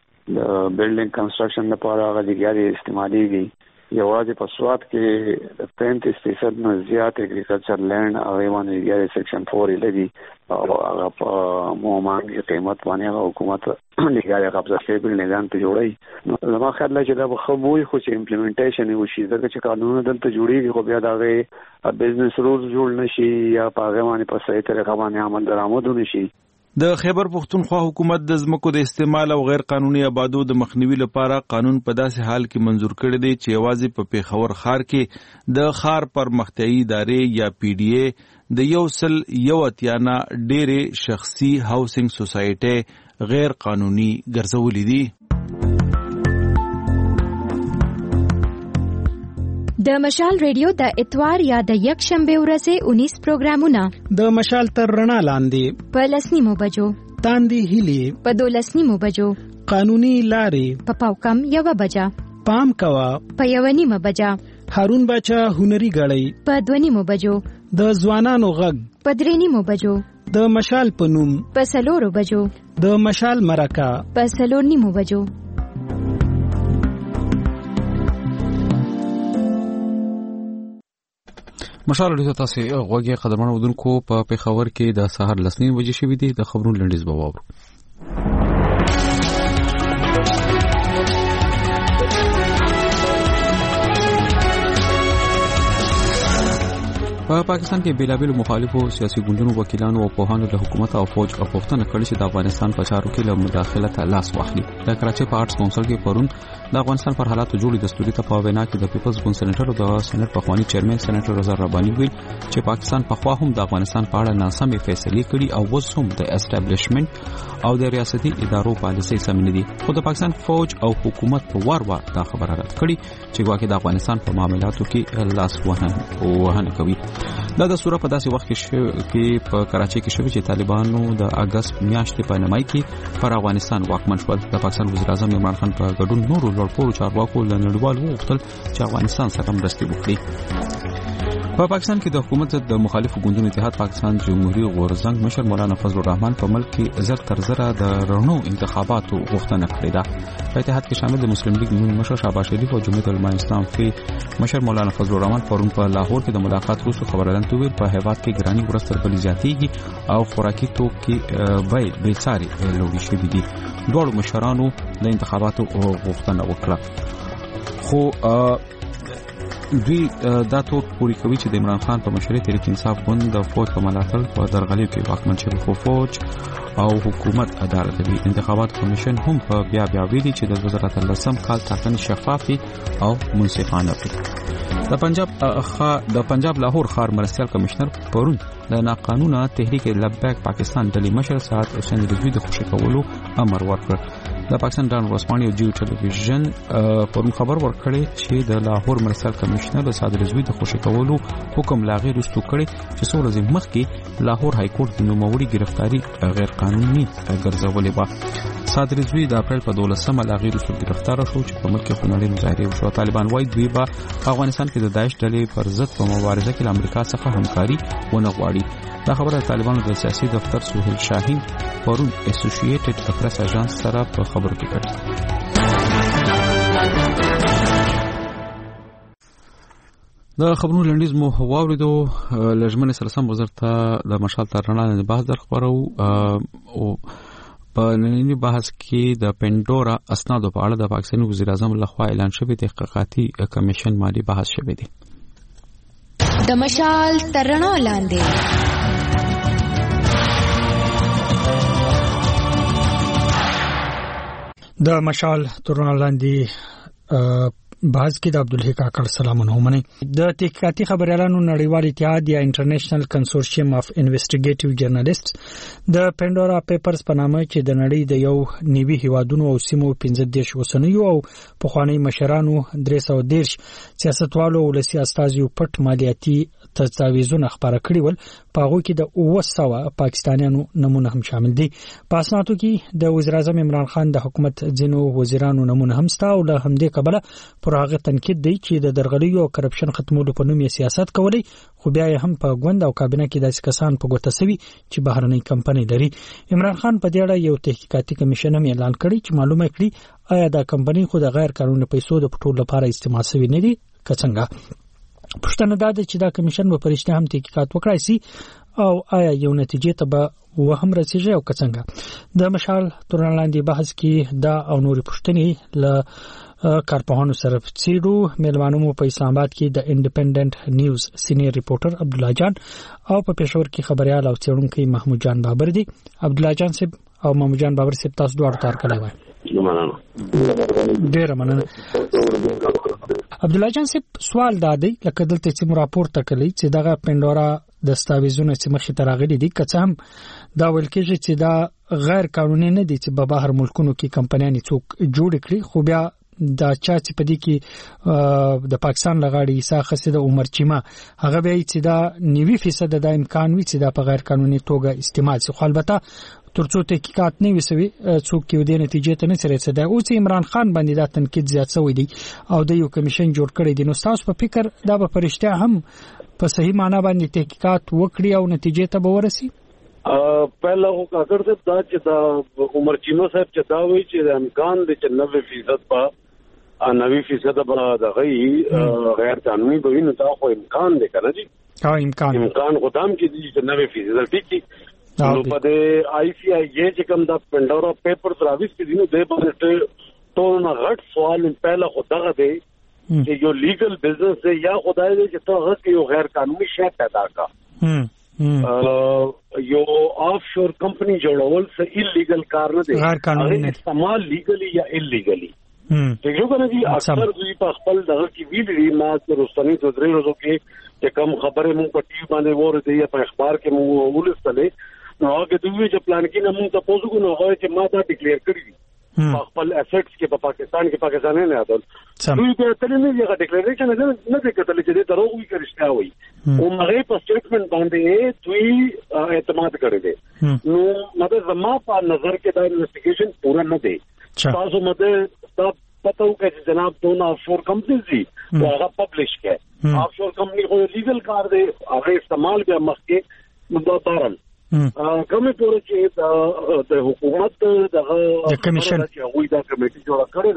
د بلډینګ کنسټرکشن لپاره هغه لګیا استعمالېږي. یوازې په سوات کې 35% نه زیات اګریکلچر لینډ هغه باندې لګیا سیکشن 4 لګي او هغه په مومانګي قیمت باندې حکومت لګیا قبضه کوي بلډینګان ته جوړي. نو زما خیال دی چې دا به ښه وي خو چې امپلیمنټیشن وشي ځکه چې قانونونه دلته جوړیږي خو بیا د هغې بزنس رولز جوړ نشي یا په هغې باندې په صحیح طریقه باندې عمل درآمد ونشي. د خیبر پختونخوا حکومت د ځمکو د استعمال او غیر قانوني آبادو د مخنیوي لپاره قانون په داسې حال کې منظور کړی دی چې یوازې په پیښور ښار کې د ښار پرمختیايي ادارې یا پی ډي اے د 181 ډېرې شخصي هاوسنګ سوسایټي غیر قانوني ګرځولې دي. د مشال ریډیو د اتوار یا د یک شنبه ورځې 19 پروګرامونه د مشال تر رڼا لاندې په 10 بجو تاندې هلي په 12 بجو قانوني لارې په پاوکم 1 بجا پام کوا په 1 بجا هارون بچا هنري غړی په 2 بجو د ځوانانو غږ په 3 بجو د مشال په نوم په 4 بجو د مشال مرکه په 4 بجو. مشال لري تاسو غوږی قدرمن ودونکو په پیښور کې د سحر لسنین بجې شوې دي د خبرونو لنډیز به واورو. په پاکستان کې بیلابیل مخالفو سیاسي ګوندونو وکیلانو او پوهانو له حکومت او فوج غوښتنه کړې چې د افغانستان په چارو کې له مداخلت لاس واخلي. د کراچۍ په آرټس کونسل کې پرون د افغانستان پر حالاتو جوړې دستوري ته په وینا کې د پیپلز ګوند سېنیټر او د سېنات پخوانی چیرمن سېنیټر رضا رباني ویل چې پاکستان پخوا هم د افغانستان په اړه ناسمې فیصلې کړي او اوس هم د اسټابلیشمنت او د ریاستي ادارو پالیسۍ سم نه دي. خو د پاکستان فوج او حکومت په وار دا خبره رد کړي چې ګواکې د افغانستان په معاملاتو کې لاس وهنه کوي. دا د سوره په داسې وخت کې په کراچۍ کې شوی چې طالبانو د اگست میاشتې په نیمای کې پر افغانستان واکمن شول. د پاکستان وزیر اعظم عمران خان په ګډون نورو لوړپوړو چارواکو له نړیوال وغوښتل چې افغانستان سره مرستې وکړي. په پاکستان کې د حکومت د مخالفو ګوندونو اتحاد پاکستان جمهوریت غورزنګ مشر مولانا فضل الرحمن په ملک کې زر تر زره د رڼو انتخاباتو غوښتنه کړې ده. په اتحاد کې شامل د مسلم لیگ نون مشر شهباز شریف او جمعیت العلماء اسلام کې مشر مولانا فضل الرحمن پرون په لاهور کې د ملاقات وروسته خبريالانو ته ویل په هیواد کې ګرانی ورځ تر بلې زیاتېږي او خوراکي توکي بې ساري لوړې شوې دي. دوه مشرانو د انتخاباتو غوښتنه وکړه خو دوی دا تور پوری کوي چې د عمران خان په مشرۍ تحریک انصاف ګوند د فوج په ملاتړ په درغلیو کې واکمن شوی خو فوج او حکومت عدالت دی. انتخابات کمیشن هم په بیا ویلي چې د 2013 کال ټاکنې شفافي او منصفانه وي. د پنجاب لاهور ښار مرستیال کمشنر پرون د ناقانونه تحریک لبیک پاکستان ډلې مشر سعد حسین رضوی د خوشی کولو امر ورکړ. د پاکستان ډان ورسپانې او جیو ټلویزیون پرون خبر ورکړی چې د لاهور مرستیال کمشنر سعد رضوی د خوشی کولو حکم لاغې رستو کړی چې څو ورځې مخکې لاهور های کورټ د نوموړي گرفتاری غیر قانوني ګرځولې و. سعد رضوی د اپریل په 12مه لاغې رستو گرفتار شو چې په ملک کې خونړۍ مظاهرې وشو. طالبان وايي دوی په افغانستان کې د داعش ډلې پر ضد په مبارزه کې له امریکا څخه همکاري ونه غواړي. دا خبره طالبانو د سیاسي دفتر سهیل شاهین پرون اسوسییټډ پریس اژانس سره په خبرو کې کړی. د خبرونو لنډیز مو واوریدو. لجمن سره سم وزارت د مشال ترانه بحث در خبرو او په نننی بحث کې د پندورا اسنادو په اړه د پاکستاني وزیر اعظم لخوا اعلان شوی تحقیقاتي کمیشن مالی بحث شوی دی. د مشال ترانه لاندې د مشال ترانه لاندې بحث کې د عبدالحق کاکړ سلامونه ومني. د تحقیقاتي خبريالانو نړیوال اتحاد یا انټرنیشنل کنسورشیم اف انویسټیګیټیو جرنالیسټ د پندورا پیپرز په نامه چې د نړۍ د یو نیوي هیوادونو او سیمو 15 وسنیو او پخوانی مشرانو 310 سیاستوالو او ولسی استازیو پټ مالیاتي تجاویزونه خبره کړي ول. په هغه کې د 900 پاکستانیانو نمونه هم شامل دي. په اسنادو کې د وزیر اعظم عمران خان د حکومت ځینو وزیرانو نمونه هم ستا او له همدې کبله پر هغه تنقید دی چې د درغلیو او کرپشن ختمولو په نوم یې سیاست کولی، خو بیا هم په ګوند او کابینه کې داسې کسان په ګوته سوي چې بهرنۍ کمپنۍ لري. عمران خان په دې اړه یو تحقیقاتي کمیشن هم اعلان کړی چې معلومه کړي آیا دا کمپنۍ خو د غیر قانوني پیسو د پټولو لپاره استعمال شوی نه دي که څنګه. پښتنه دا چې دا کمیشن په پرشته هم تحقیقات وکړای شي او آیا یو نتیجې ته به وهم رسیږي او که څنګه. د مشال ترانه لاندې بحث کې دا او نورې پښتنې له کارپوهانو سره څیړو. میلمانو په اسلام آباد کې د انډیپندنت نیوز سینیئر ریپورټر عبد الله جان او په پېښور کې خبريال او څېړونکي محمود جان بابر دي. عبد الله جان صاحب او محمود جان بابر صاحب تاسو دوه کار کړی وای. ډیر مننه. عبد الله جان صاحب سوال دادی لکه دلته چې راپورته کړی چې دغه پندورا دستاویزونه چې مخې ته راغلي دي که څه هم دا ویل کېږي چې دا غیر قانوني نه دي چې په بهر ملکونو کې کمپنیانې څوک جوړ کړي، خو بیا دا چا چې په دې کې د پاکستان لغاړي عیسی خسید عمر چیما هغه به چې دا 90% د امکان وي چې دا په غیر قانوني توګه استعمال شي. خو البته ترڅو تحقیقات نه وسوي څوک کې د نتیجې ته نه رسیدي. او چې عمران خان باندې دا تنقید زیات شوی دی او د یو کمیشن جوړ کړی دی، نو تاسو په فکر دا به فرشته هم په صحیح معنی باندې تحقیقات وکړي او نتیجې ته به ورسي؟ پہلا وہ کاکڑ سے دا چې دا عمر چیما صاحب چې دا وی چې امکان دی چې 90% په 90% به دا غي غیر قانوني به نه، دا خو امکان دی کنه جی. امکان غدام کې دي چې 90% ټیک دي نو په دې آی سی آی چې کوم دا پندورا پیپر سروس کې دي نو د په ټول نه غټ سوال پہلا خدغه دی چې یو لیګل بزنس دی یا خدای دې چې ته هغه یو غیر قانوني شی پیدا کا یو آف شور کمپنی جوړول څه ایلیګل کار نه دی غیر قانوني استعمال لیګلی یا ایلیګلی ته یو کنه دي اکثر دوی په خپل دغه کې ویلي ما ترستنی د درې ورځې کې چې کوم خبره مونږ په ټي باندې وره دی په اخبار کې مونږ ولستلې نو هغه دوی چې پلان کې نه مونږ تاسو کو نو هغه چې ما دا ډیکلیئر کړی خپل اسټس کې په پاکستان کې پاکستان نه عدل دوی ته تل نه یو ډیکلیریشن نه دی کتل چې دا دروغ وي کرشتیا وي او هغه په سټیټمنټ باندې دوی اعتماد کړی دی نو مطلب زما په نظر کې دا انویسټیګیشن پورا نه دی تاسو مطلب دا پته وکړئ چې جناب دونه آفشور کمپنیز دي او هغه پبلش کړي آفشور کمپنی خو لیګل کار دی هغه استعمال بیا مخکې مدارن کومه پورې چې د حکومت د کمیشن چې وایي دا کمیټي جوړه کړې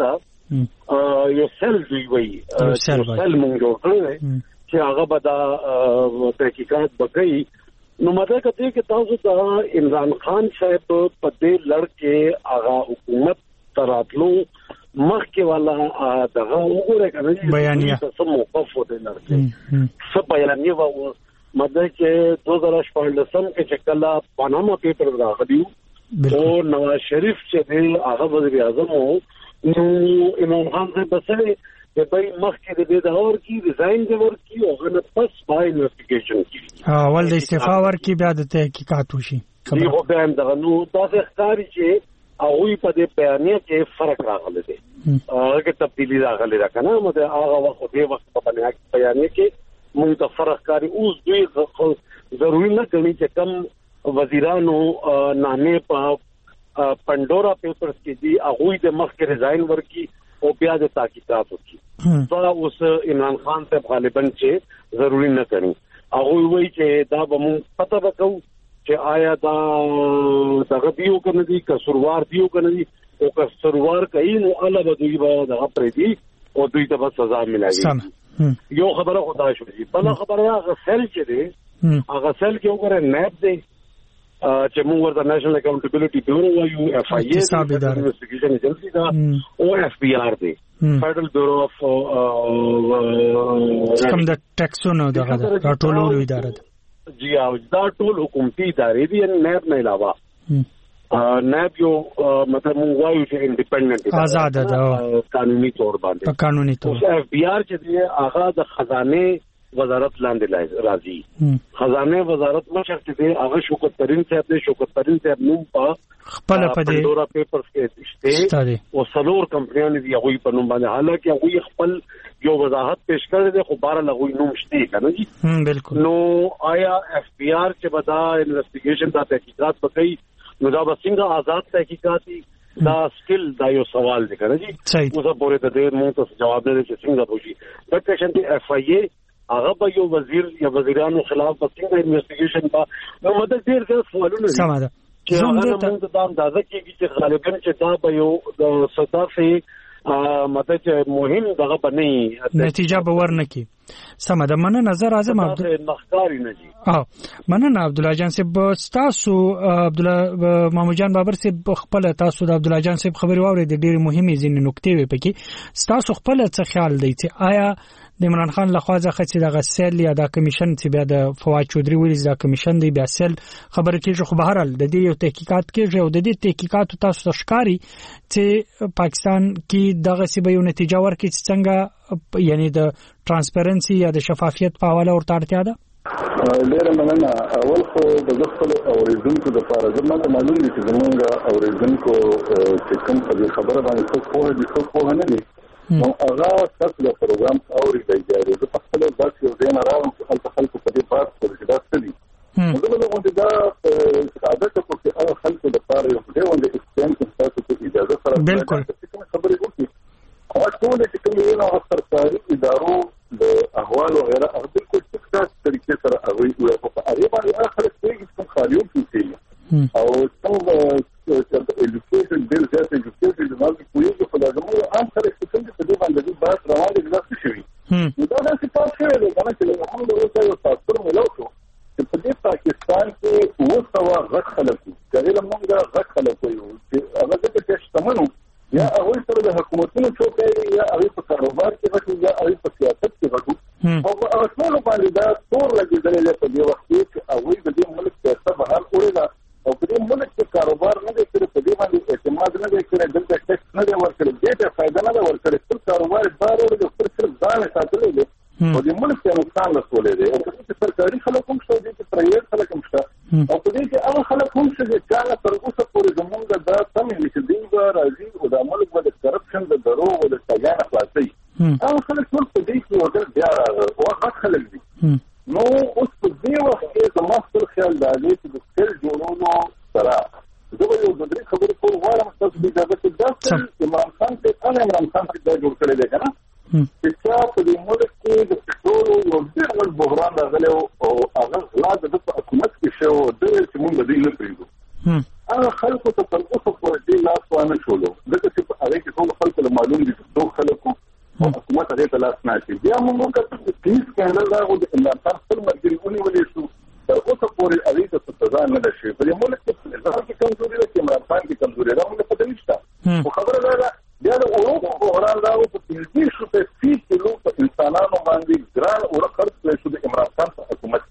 ده یو سیل دی وایي سیل مونږ جوړ کړی چې هغه به دا تحقیقات وکړي نو مطلب کته کې تاسو ته عمران خان صاحب په دې لړ کې هغه حکومت تراتلو مخکې والا دغه وګوره کنه بیانیه څه موقف وته لړ کې څه بیانیه و مده چې 2014 کې چې کله پاناما پیپر راغلی او نواز شریف چې دی هغه وزیر اعظم وو نو عمران خان صاحب بسره د بای مخکې د دغور کې ډیزاین د ورکی او غن پس بای انویسټیګیشن کی اول د استعفا ورکی بیا د تحقیقات وشي دی خو به هم دغه نو تاسو ښکاری چې هغه په دې بیانیه کې فرق راغلی دی هغه کې تبدیلی راغلی را کنه مده هغه وخت دې وخت په بیانیه کې مونږ ته فرق کاری اوس دوی ضروري نه کوي چې کم وزیرانو نامې په پندورا پیپرز کې دي هغه د مخ کې ریزاین ورکی او بیا د تحقیقات وکړي دا اوس عمران خان صاحب غالبا چې ضروري نه کوي هغه وایي چې دا به مونږ پته وکړو چې آیا دا دغه دیو کنه دي کسروار دیو کنه دي او کسروار کوي نو الله به دوی به دغه پرې دي او دوی ته به سزا ملایي یو خبره خدای شو دي بل خبره هغه سیل چې دی هغه سیل کې وګوره نیب دی چې موږ ورته نېشنل اکاونټیبিলিټي بیورو وایو اف آی ای انویسټیګیشن ایجنسی دا او اف بی آر دی فیډرل بیورو اف کوم د ټیکسونو دغه راټولولو اداره ده جی او دا ټول حکومتي ادارې دي نیب نه علاوه نیب یو مطلب موږ وایو چې انډیپندنت آزاد ده قانوني تور باندې په قانوني تور اف بی آر چې دی هغه د خزانه وزارت لاندې راځي خزانه وزارت مشر چې دی هغه شوکت ترين صاحب دی شوکت ترين صاحب نوم په خپل په دې پندورا پیپرز کې شته او سلور کمپنیانو دی هغه په نوم باندې حالکه هغه خپل یو وضاحت پیش کړی دی خو بار لغوي نوم شته کنه جی بالکل نو آیا اف بی آر چې بدا انویسټیګیشن دا تحقیقات وکړي نو دا څنګه آزاد تحقیقاتي دا سکل دا یو سوال دی کنه جی اوسه پورې ته دې مونږ ته جواب دی چې څنګه وشي د کشنتي اف آی ای هغه به یو وزیر یا وزیرانو خلاف په څنګه انویسټیګیشن با نو مدد ډیر ډیر سوالونه سم ده چې هغه مونږ ته دا اندازه کیږي چې غالبا چې دا به یو د صدافه مدد مهم دغه بنئ نتیجه به ورنکي سم ده من نظر اعظم عبد مختاری نه جی مننه عبد الله جان صاحب تاسو عبد الله محمود جان بابر صاحب خپل تاسو د عبد الله جان صاحب خبري واورید ډېر مهمه ځینې نکتې وي پکې تاسو خپل څه خیال دی چې آیا د عمران خان لخوا ځکه چې د غسل یا د کمیشن چې بیا د فواد چودري ویل د کمیشن دی بیا سل خبره کیږي خو بهر حال د دې یو تحقیقات کیږي او د دې تحقیقات تاسو ښکاری چې پاکستان کې دغه سی به یو نتیجه ورکړي چې څنګه یعنی د ترانسپیرنسي یا د شفافیت په حواله ورته اړتیا ده ډېر مننه اول خو د خپل اوریدونکو د لپاره زما ته معلوم دي چې زموږ اوریدونکو چې کوم په خبره باندې څه پوهه دي څه پوهه نه دي نو هغه تاسو د پروګرام اوري دی د خپل بحث یو ځای نه راوم چې خلکو په دې بحث کې دا څه دي نو موږ دا عادت کو چې هغه خلکو د لپاره یو ډېر ونه ایکسپیرینس تاسو ته اجازه سره بالکل خبرې وکړي او ټول چې کوم یو سرکاري ادارو د احوال او غیره هغه بالکل څه طریقې سره هغه په اړه باندې اخر کې کوم خالیو کیږي او څنګه ایجوکیشن ډېر زیات ایجوکیشن د مالک کویږي په لازمه عام سره څنګه په دې باندې بحث روان دي دا څه شي نو دا څه پاتې دی کنه چې موږ د اوسه یو تاسو شتمنو یا اول سره د حکومتونو چوکۍ یا هغه په کاروبار کې غټو یا هغه په سیاست کې غټو او په اصل باندې دا ټول لګیدل په دې وخت کې هغه د دې ملک پیسې بهر وړي او په دې ملک کې کاروبار نه کوي په دې باندې اعتماد نه کوي دلته ټیکس نه ورکړي دې فائدہ نه ورکړي ټول کاروبار بار او د خپل ځان ساتلې دي او د ملک ته نقصان رسولې دي او چې سرکاري خلک هم شته دي پرایویټ خلک هم شته او په دې کې هغه خلک هم چې کله تر اوسه پورې زمونږ د تمې چې دی راځي او د ملک د کرپشن د درو او د سجانا خلاصي هغه خلک ټول په دې کې ورته بیا وخت خلک دي نو اوس په دې وخت کې زموږ خپل خیال دی چې د سل جوړونو سره زه یو د دې خبرې کول غواړم تاسو دې دا چې عمران خان ته عمران خان ته جوړ کړی دی کنه چې په دې ملک کې د ټولو یو ډېر بحران راغلی او هغه لا د حکومت کې شو چې موږ دې نه پرېږدو هغه خلکو ته تر اوسه پورې دې لاس وانه شولو ځکه چې په هغې کې ټول خلکو له معلوم دي چې څو خلکو او حکومت هغې ته لاس نه اچوي بیا موږ کتل چې تیز سکینډل راغلو د عمران خان خپل ملګري ونیولې شو تر اوسه پورې هغې ته څه سزا نه ده شوې په دې ملک کې نظام کې کمزوري ده چې عمران خان کې کمزوري ده موږ پته نشته خو خبره دا ده بیا د اوروپا بحران راغلو په 15 کیلو په انسانانو باندې ګران اوره خرڅ کړی شو د عمران خان په حکومت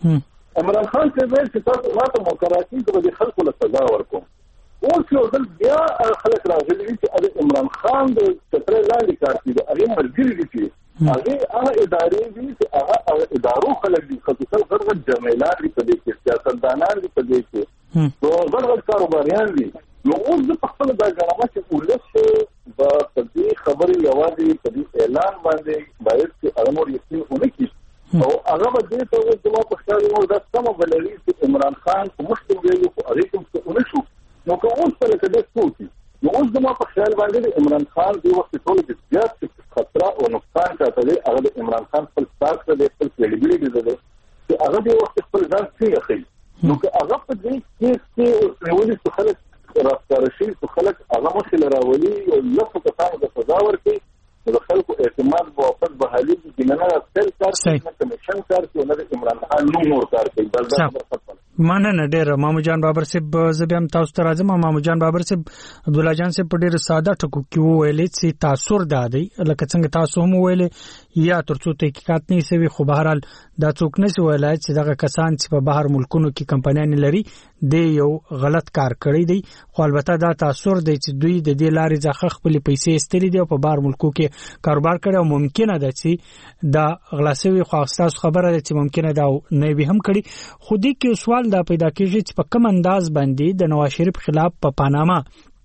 کې عمران خان چې ویل چې تاسو ماته مقرراتي چې د خلکو له سزا ورکوم اوس یو ځل بیا خلک راغلي دي چې د عمران خان د چترې لاندې کار کوي د هغې ملګري دي چې هغې هغه ادارې دي چې هغه ادارو خلک دي خصوصا غټ غټ جرنیلان دي په دې کې سیاستدانان دي په دې کې نو غټ غټ کاروباریان دي نو اوس د خپل د ګرامه چې ولس په دې خبرې یوازې په دې اعلان باندې باید چې هغه نور یقین ونکړي او هغه به دې ته اوس زما په خیال نور دا سمه بلري چې عمران خان په مخکې ویلو خو هغې کوم څه ونه شو نو که اوس په لکه دې څوکي نو اوس زما په خیال باندې د عمران خان دې وخت ټولو کې زیات خطره او نقصان چاته دی هغه د عمران خان خپل ساک ته دی خپل کریډیبیلټي دی چې هغه دې وخت خپل ځان څنګه ښیي نو که هغه په دې کیس کې اوس نیولي چې خلک راښکاره شي چې خلک هغه مخې له راولي او لسو کسانو ته سزا ورکړي نو د خلکو اعتماد به واپس بحالېږي چې نه سیل کار کوي نه کمیشن کار کوي نه د عمران خان نور کار کوي دا خبره ختمه مننه ډېر مامو جان بابر صاحب زه بیا هم تاسو ته راځم مامو جان بابر صاحب عبدالله جان صاحب په ډېر ساده ټکو کې وویلې چې تاثر دا دی لکه څنګه تاسو هم وویلې یا تر څو تحقیقات نه شوي خو بهرحال دا څوک نه شي ویلای چې دغه کسان چې په بهر ملکونو کې کمپنیانې لري د یو غلط کار کړی دی خو البته دا تاثر دی چې دوی د دې لارې ځخه خپل پیسې استلې دي او په بهر ملکو کې کاروبار کړي او ممکنه ده چې دا غلاسوي خو تاسو خبره ده چې ممکنه دا نه به هم کړي خو دې کې سوال دا پیدا کیږي چې په کوم انداز باندې د نواز شریف خلاف په پاناما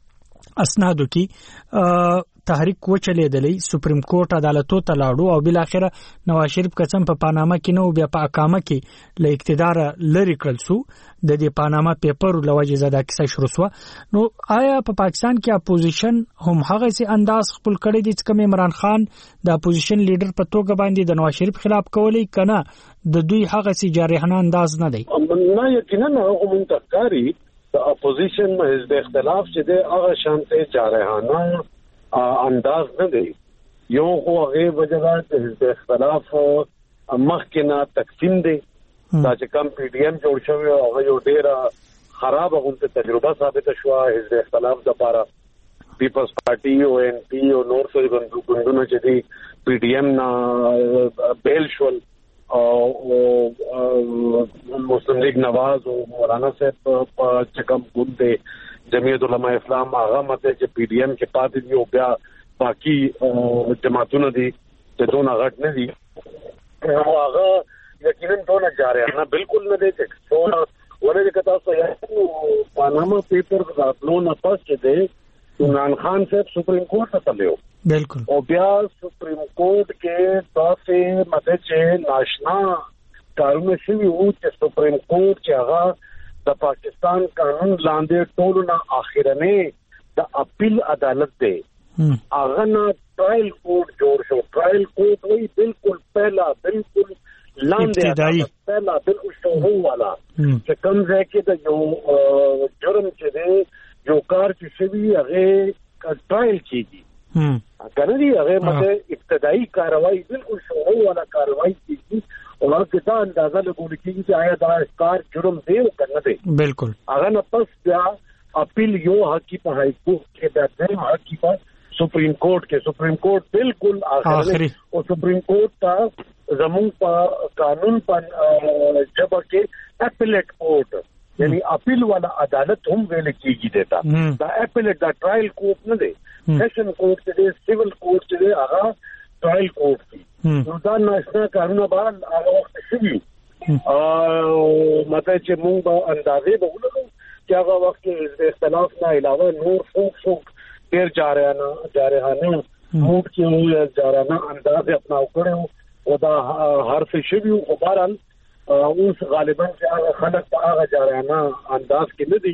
اسنادو کې تحریک وچلېدلې سپریم کورټ عدالتو ته لاړو او بل اخره نواز شریف قسم په پاناما کې نو بیا په اقامه کې له اقتدار لری کړل سو د دې پاناما پیپر لوجه زده کیسه شروع شو نو آیا په پاکستان کې اپوزیشن هم هغه سي انداز خپل کړی دي چې کوم عمران خان د اپوزیشن لیډر په توګه باندې د نواز شریف خلاف کولی کنه د دوی هغه سي جارحانه انداز نه دی نه یقینا هغه منتقاری د اپوزیشن حزب اختلاف چې د هغه شانته جارحانه انداز نه دی یو خو هغه وجه د حزب اختلاف مخکنه تقسیم دی دا چې کم پی ډی ایم جوړ شوی هغه یو ډیره خراب غونډه تجربه ثابت شوه حزب اختلاف د لپاره پیپلز پارټي او ان پی او نور څه ګوندونه چې دی پی ډی ایم نه بیل شول او مسلم لیگ نواز او مولانا صاحب په چکم ګوند جمعیت علماء اسلام هغه مته چې پی ډی ایم کې پاتې دی او بیا باقی جماعتونه دي چې دونه غټ نه دي هغه یقینا دونه جارحانه بالکل نه دي چې څونه ولې کتا سو پاناما پیپر غاټلو نه پاس چې دی عمران خان صاحب سپریم کورټ ته تللی بالکل او بیا سپریم کورټ کې تاسو مته چې ناشنا کارونه شوي وو چې سپریم کورټ چې هغه د پاکستان قانون لاندې ټولو نه اخیرنه د اپیل عدالت دی هغه نه ټرایل کورټ جوړ شو ټرایل کورټ وی بالکل پہلا بالکل لاندې پہلا بالکل شروع والا چې کوم ځای کې د یو جرم چې دی یو کار چې شوی هغه ټرایل کیږي کنه دی هغه مته ابتدایي کاروایی بالکل شروع والا کاروایی کیږي او هغه دا اندازه لګول کیږي چې آیا دا کار جرم دی او کنه دی بالکل هغه نه پس بیا अपील यो हक की पर हाई कोर्ट के दायरे हक की पर सुप्रीम कोर्ट बिल्कुल आखिरी और सुप्रीम कोर्ट का जमीन पर कानून पर जब के एपिलेट कोर्ट यानी अपील वाला अदालत हम वेले की देता द एपिलेट द ट्रायल कोर्ट न दे सेशन कोर्ट से दे सिविल कोर्ट से दे आगा ट्रायल कोर्ट की नुकसान नाशना कानून बाल आगा वक्त शिवी मतलब चे मुंग अंदाजे बहु क्या वक्त के इख्तलाफ ना अलावा नूर फोक देर जा रहा ना मूड के हुए जा रहा ना अंदाजे अपना उकड़े हो वदा हर से शिवी बहरहाल उस गालिबन से आगा खलक आगा जा रहा ना अंदाज के नदी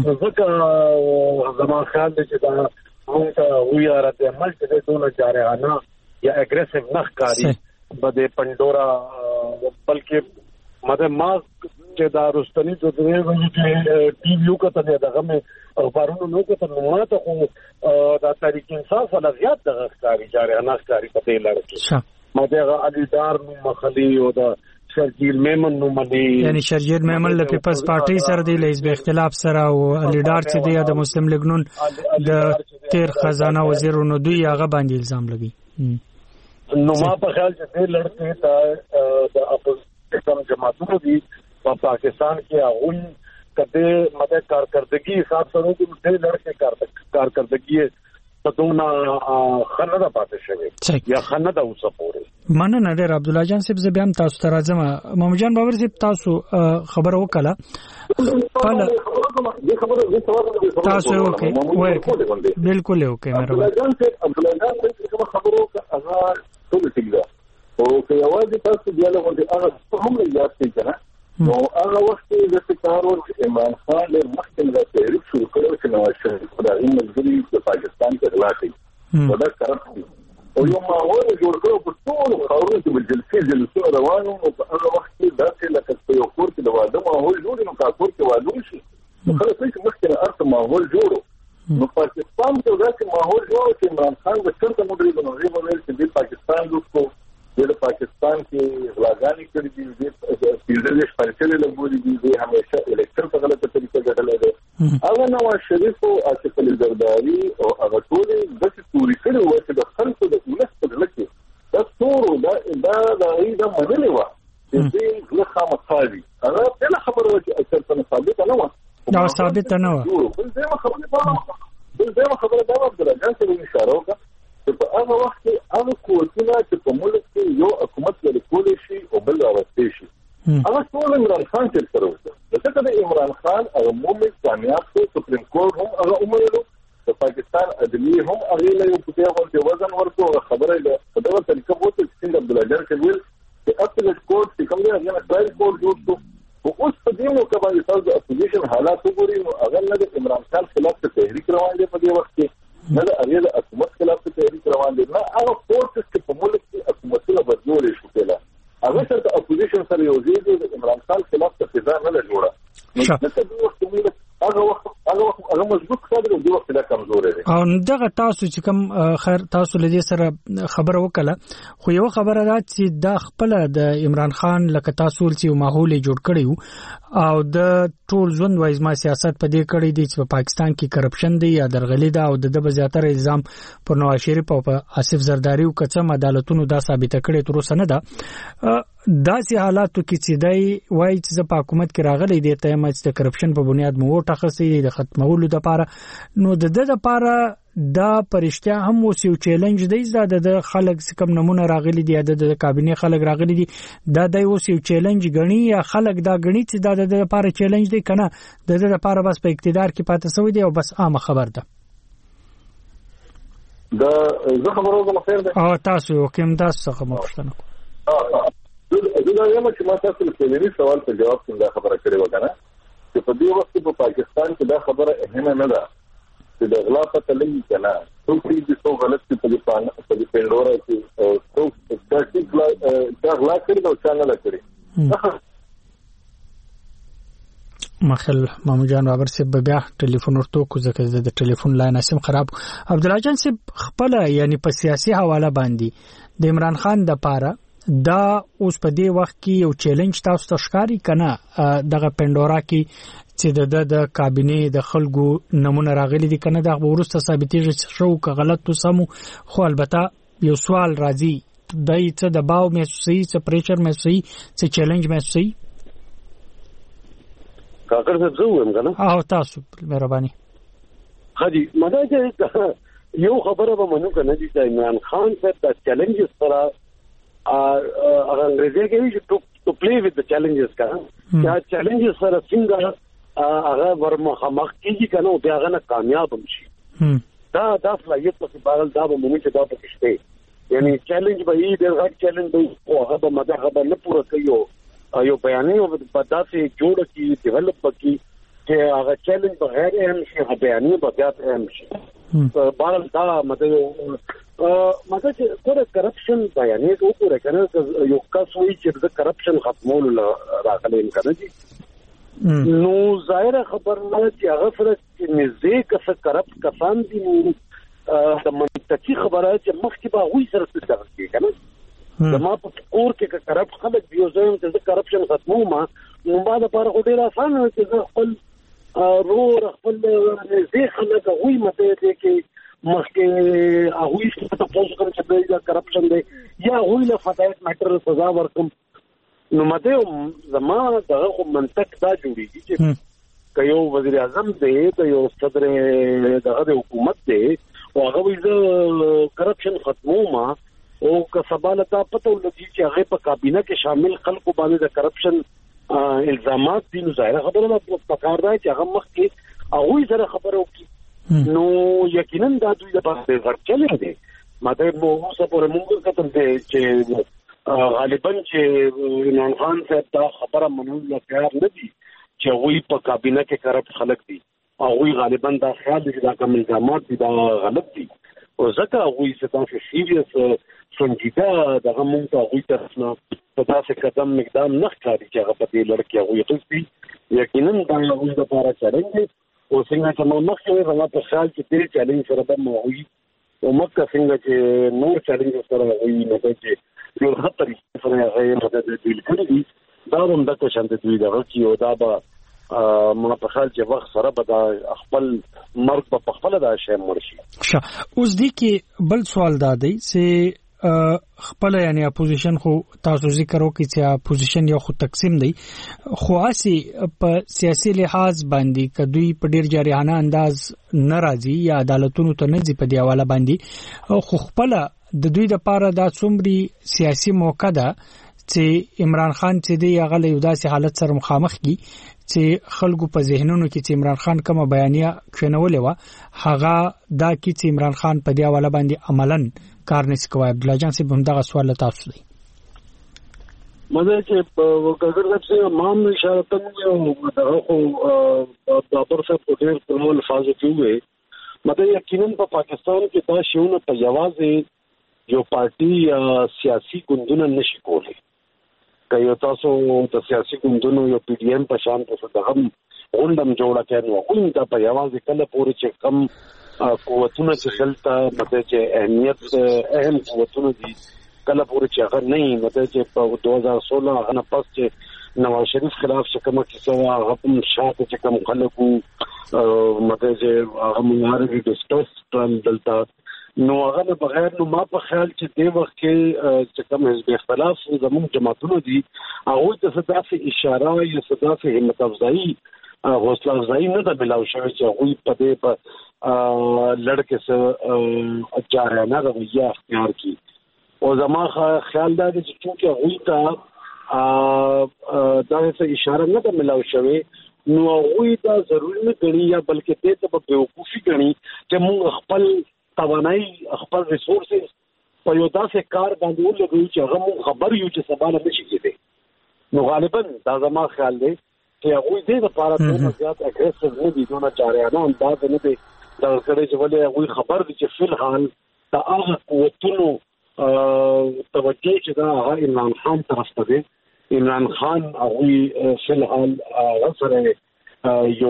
जमा ख्याल दे चुका मुंग का हुई रद्द अमल चले दोनों जा रहा ना या एग्रेसिव नखकारी बदे पंडोरा बल्कि मदे माँ के दारुस्तनी जो टीवीओ का तने दगा में अखबारों लोगों का तनुमा तो दा तरीके इंसाफ वाला ज्यादा नखकारी जा रहा नखकारी पते लड़के मदे अलीदार नु मखली और शर्जील मेमन नु मली यानी शर्जील मेमन ल पीपल्स पार्टी सर दी ले इस इख्तिलाफ सरा वो अलीदार से दिया द मुस्लिम लीग नून द तेर खजाना वजीर नु दुई आगा बांधी इल्जाम लगी नुमा पर ख्याल से लड़के द अपोजिशन जमातों की पाकिस्तान के आउन कदे मदद कारकर्दगी हिसाब से दे लड़के कारकर्दगी पदोना खनदा पाते शवे या खनदा उसपोरे माने नदर अब्दुल्ला जान सिब जबियाम तासु तराजमा ममजान बाबर सिब तासु खबर वकला पल तासु ओके ओके बिल्कुल ओके मेरा जान से अब्दुल्ला जान से खबरों का आगाज तो लिखा और के आवाज तासु दियालो होते आगा तो हम याद थी ना तो आगा वक्त जैसे कहारो इमरान खान ने मख्तम का तहरीक शुरू करो कि नवाज शरीफ खुदाई मजबूरी के पाकिस्तान के खिलाफ थी वदा करप्ट और यो माहौल जोड़ करो पुतोल खावरों के जलसे रवानों और आगा वक्त दाखिल लगते हो कोर के दवादा माहौल जोड़ नो का कोर के वादुशी तो खलास एक मुश्किल अर्थ माहौल जोड़ो नो पाकिस्तान के वजह से माहौल जोड़ो कि इमरान खान का चल का मुद्दे बनो रे बनो से पाकिस्तान को ये पाकिस्तान के लगानी कर दी फिजलिश परिचय लगो दी हमेशा इलेक्शन का गलत तरीके से डले गए अगर नवाज शरीफ को आसिफ अली जरदारी और अगर टोले दस पूरी करे हुए थे दखल को उलस पर लगे दस तोरो दा मजले वा जे लखा मसाली अगर पहला खबर हो कि अक्सर पर साबित ना हुआ साबित ना हुआ बिल दे खबर दा अब्दुल्ला जान से इशारा होगा तो هغه وخت هغه کوټونه چې په ملک کې یو حکومت لري کولی شي او بل راوستي شي هغه ټول عمران خان چې سره وته دغه د عمران خان او مومن کامیاب شو سپریم کورټ هم هغه عمرلو د پاکستان عدلیه هم هغه له یو په هغه وزن ورکو خبره ده په دغه طریقه وته چې عبدالله جان کوي چې اپلیټ کورټ چې کوم دی هغه ټرایل کورټ جوړ شو او اوس په دې موقع باندې تاسو د اپوزیشن حالات وګورئ نو هغه نه د عمران خان خلاف تحریک روان دی په دې وخت کې نه د اړیل حکومت خلاف تحریک روان دي نه هغه فورسز چې په ملک کې حکومتونه بدلول شي کله هغه چې اپوزیشن سره یو ځای د عمران خان خلاف تفاهم نه جوړه نو د وخت موږ هغه مضبوط کړو د وخت لا کمزور دي او دغه تاسو چې کوم خیر تاسو لدی سره خبر وکړه خو یو خبره ده چې د خپل د عمران خان لکه تاسو چې ماحول جوړ کړیو او د ټول ژوند وایز ما سیاست په دې کړی دی چې په پاکستان کې کرپشن دی یا درغلي ده او د بزیاتره الزام پر نواز شریف او په آصف زرداری او کڅم عدالتونو دا ثابت کړي تر اوسه نه ده داسې حالاتو کې چې دی وایي چې په حکومت کې راغلي دی ته مچ د کرپشن په بنیاد مو ټاخسي د ختمولو لپاره نو د دې لپاره دا پرشتیا هم وسیو چیلنج دی زاده د خلک کم نمونه راغلي دی د کابینه خلک راغلي دی دا د وسیو چیلنج غنی یا خلک دا غنی چې دا د لپاره چیلنج دی کنه د دې لپاره بس په اقتدار کې پاتې سوی دی او بس عامه خبر ده دا زه خبرو کوم خیر ده او تاسو کوم تاسو څه مخښتنه دا یو چې ما تاسو له دې سوال په جواب څنګه خبره کړې و کنه چې په دې وخت په پاکستان کې دا خبره اهمه نه ده چې د غلا پته لګي کنه څوک دې څو غلط په پندورا کې څوک دا غلا کړی دا څنګه لکړي مخل مامو جان بابر سے بیا ټلیفون ورته کو ځکه د ټلیفون لاین اسیم خراب عبدالله جان سے خپل یعنی په سیاسي حواله باندې د عمران خان د پاره دا اوس په دې وخت کې یو چیلنج تاسو ته ښکاری کنه دغه پندورا کې چې د کابینه د خلکو نمونه راغلي دي کنه دا ورسته ثابتېږي شو که غلط وسمو خو البته یو سوال راځي دای څه د باو محسوسي څه پریشر محسوسي څه چیلنج محسوسي کاکر صاحب زه وایم کنه او تاسو مهرباني خدي مده یو خبره به منو کنه چې عمران خان صاحب د چیلنجز سره انګریزي کې چې to play with the challenges کنه دا چیلنجز سره څنګه هغه ورمخ کیږي کنه او بیا هغه کامیاب شي دا فلایت په بارل دا به موږ ته دا پکشته یعنی چیلنج به یې د غټ چیلنج به او هغه به مده نه پوره کوي یو بیانې او په داسې جوړ کی ډیولپ کی چې هغه چیلنج بغیر هم شي هغه بیانې به بیا هم شي بارل دا مده چې کومه کرپشن بیانې وګوره کنه یو کس وایي چې د کرپشن ختمول راغلی کنه دي نو ظاهر خبر نه چې هغه سره نږدې کس کرپټ کسان دي د منطقي خبره چې مخکې به هغوی سره څه دغه کېږي که نه زما په کور کې که کرپټ خلک دي او زه یم چې زه کرپشن ختموم نو ما دپاره خو ډېر اسانه ده چې زه خپل رور خپل نږدې خلک هغوی مته دی کې مخکې هغوی څخه تپوس کوم چې دا کرپشن دی یا هغوی له فدایت میټر سزا ورکړم نو مته زما دغه خو منطق دا جوړېږي چې که یو وزیر اعظم دی که یو صدر دغه د حکومت دی او هغه وایي زه کرپشن ختموم او که سبا له تا پته ولګي چې هغې په کابینه کې شامل خلکو باندې د کرپشن الزامات دي نو ظاهره خبره ده پکار ده چې هغه مخکې هغوی سره خبره وکړي نو یقینا دا دوی دپاره ډېر غټ چلنج دی ماته اوسه پورې موږ کتل دی چې غالبا چې عمران خان صاحب دا خبره منلو تیار نه دي چې هغوی په کابینه کې کرپټ خلک دي هغوی غالبا دا خیال دي چې دا کوم الزامات دي دا غلط دي او ځکه هغوی څه داسې سیریس سنجیده دغه مونږ ته هغوی طرف نه په داسې قدم اقدام نه ښکاري چې هغه په دې لړ کې هغوی اخیستي یقینا دا هغوی دپاره چلنج دی او څنګه چې ما مخکې ویل زما په خیال چې دې چلنج سره به هغوی او مکه څنګه چې نور چلنج سره هغوی مطلب چې یو ښه طریقې سره هغه مطلب ډیل کړي دي دا هم دغه شان د دوی دغه کې او دا به ما په خیال چې وخت سره به دا خپل مرګ په خپل دا شی مړ شي اوس دی کې بل سوال دا دی چې خپل یعنی اپوزیشن خو تاسو ذکر وکړي چې اپوزیشن یو خو تقسیم دی خو اسی په سیاسي لحاظ باندې کدوې په ډیر جارحانه انداز ناراضي یا عدالتونو ته نه ځي په دی حواله باندې خو خپل د دوی د پاره دا څومره سیاسي موقع ده چې عمران خان چې دی هغه له داسې حالت سره مخامخ کی چې خلکو په ذهنونو کې چې عمران خان کومه بیانیه کښنولې و هغه دا کې چې عمران خان په دی حواله باندې عملاً کار نشي کوي عبد الله جان صاحب هم دا سوال تاسو دی مده چې په کګر څه مام اشاره ته یو دغه خو د برسه په ډیر په الفاظ کې وي مده یقینا په پاکستان کې دا شیونه په یوازې یو پارټي یا سیاسي ګوندونه نشي کولی که یو تاسو د سیاسي ګوندونو یو پی ډی ایم په شان په دغه غونډم جوړه کړي نو کوم دا په یوازې کله پورې چې کم قوتونه چې دلته مته چې اهمیت اهم قوتونه دي کله پورې چې هغه نه مته چې په 2016 هغه نه پس چې نواز شریف خلاف چې کومه کیسه هغه په شاته چې کوم خلکو مته چې هغه مونږه ډیسکس دلته نو هغه بغیر نو ما په خیال چې د وخت کې چې کوم حزب اختلاف زموږ جماعتونو دي هغه د صداسه اشاره یا صداسه همت افزایی حوصله افزایی نه د ملاو شوی چې هغه په دې په لړکه سره جارانه رویه اختیار کی او زما خیال دا چې چې هغه ته دا څه اشاره نه د ملاو شوی نو هغه دا ضروري نه غني یا بلکې ته په بیوقوفي غني چې موږ خپل توانای خپل ریسورسز په یو داسې کار باندې ولګوي چې هغه مو خبر یو چې سبا نه شي کېدی نو غالبا دا زما خیال دی چې هغه دې لپاره ډېر زیات اګریسیو نه دي نو چارهانه انداز نه دي دا کړي چې ولې هغه خبر دي چې فل حال دا هغه قوتونو توجه چې دا هغه عمران خان طرف ته دی عمران خان هغه فل حال سره یو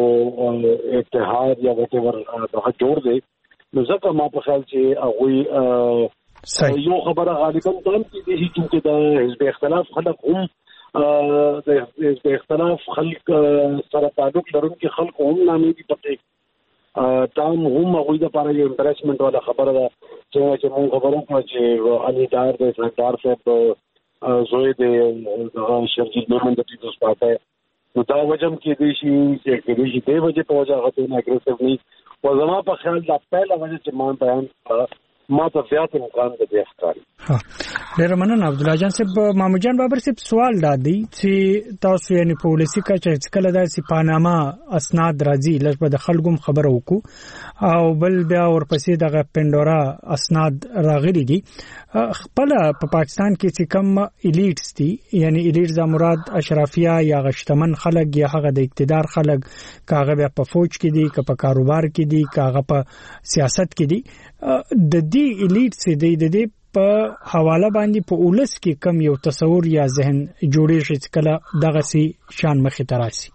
اتحاد یا وټیور دا جوړ دی نو ځکه ما په خیال چې هغه یو خبره غالبا دام کې چې د حزب اختلاف خلک هم د حزب اختلاف خلک سره تعلق لرونکي خلک هم نامې دي پټه تام هم هغه د لپاره یو امبرسمنت والا خبره ده چې موږ خبرو کوو چې علي دار د سردار صاحب زوی د شرجیل محمد د پیپلز پارټي نو دا وجم کې دي چې د وجه په وجه هغه نه اګریسیولی و زما په خیال دا پهلا وجه چې ما بیان ما ته زیات امکان د دې ښکاري. ډیر مننه عبد الله جان صاحب. مامو جان بابر صاحب سوال دادی چې تاسو یعنی پالیسی کا چې کله داسې پاناما اسناد راځي لږ د خلګم خبره وکړو او بل بیا ورپسې دغه پندورا اسناد راغلي دي خپل په پاکستان کې چې کم الیټس دي یعنی الیټس د مراد اشرافیه یا غشتمن خلک یا هغه د اقتدار خلک کاغه بیا په فوج کې دي که په کاروبار کې دي کاغه په سیاست کې دي د دې الیټ سي د دې په حواله باندې په اولس کې کم یو تصور یا ذهن جوړې شي کله دغه سي شان مخې تراسي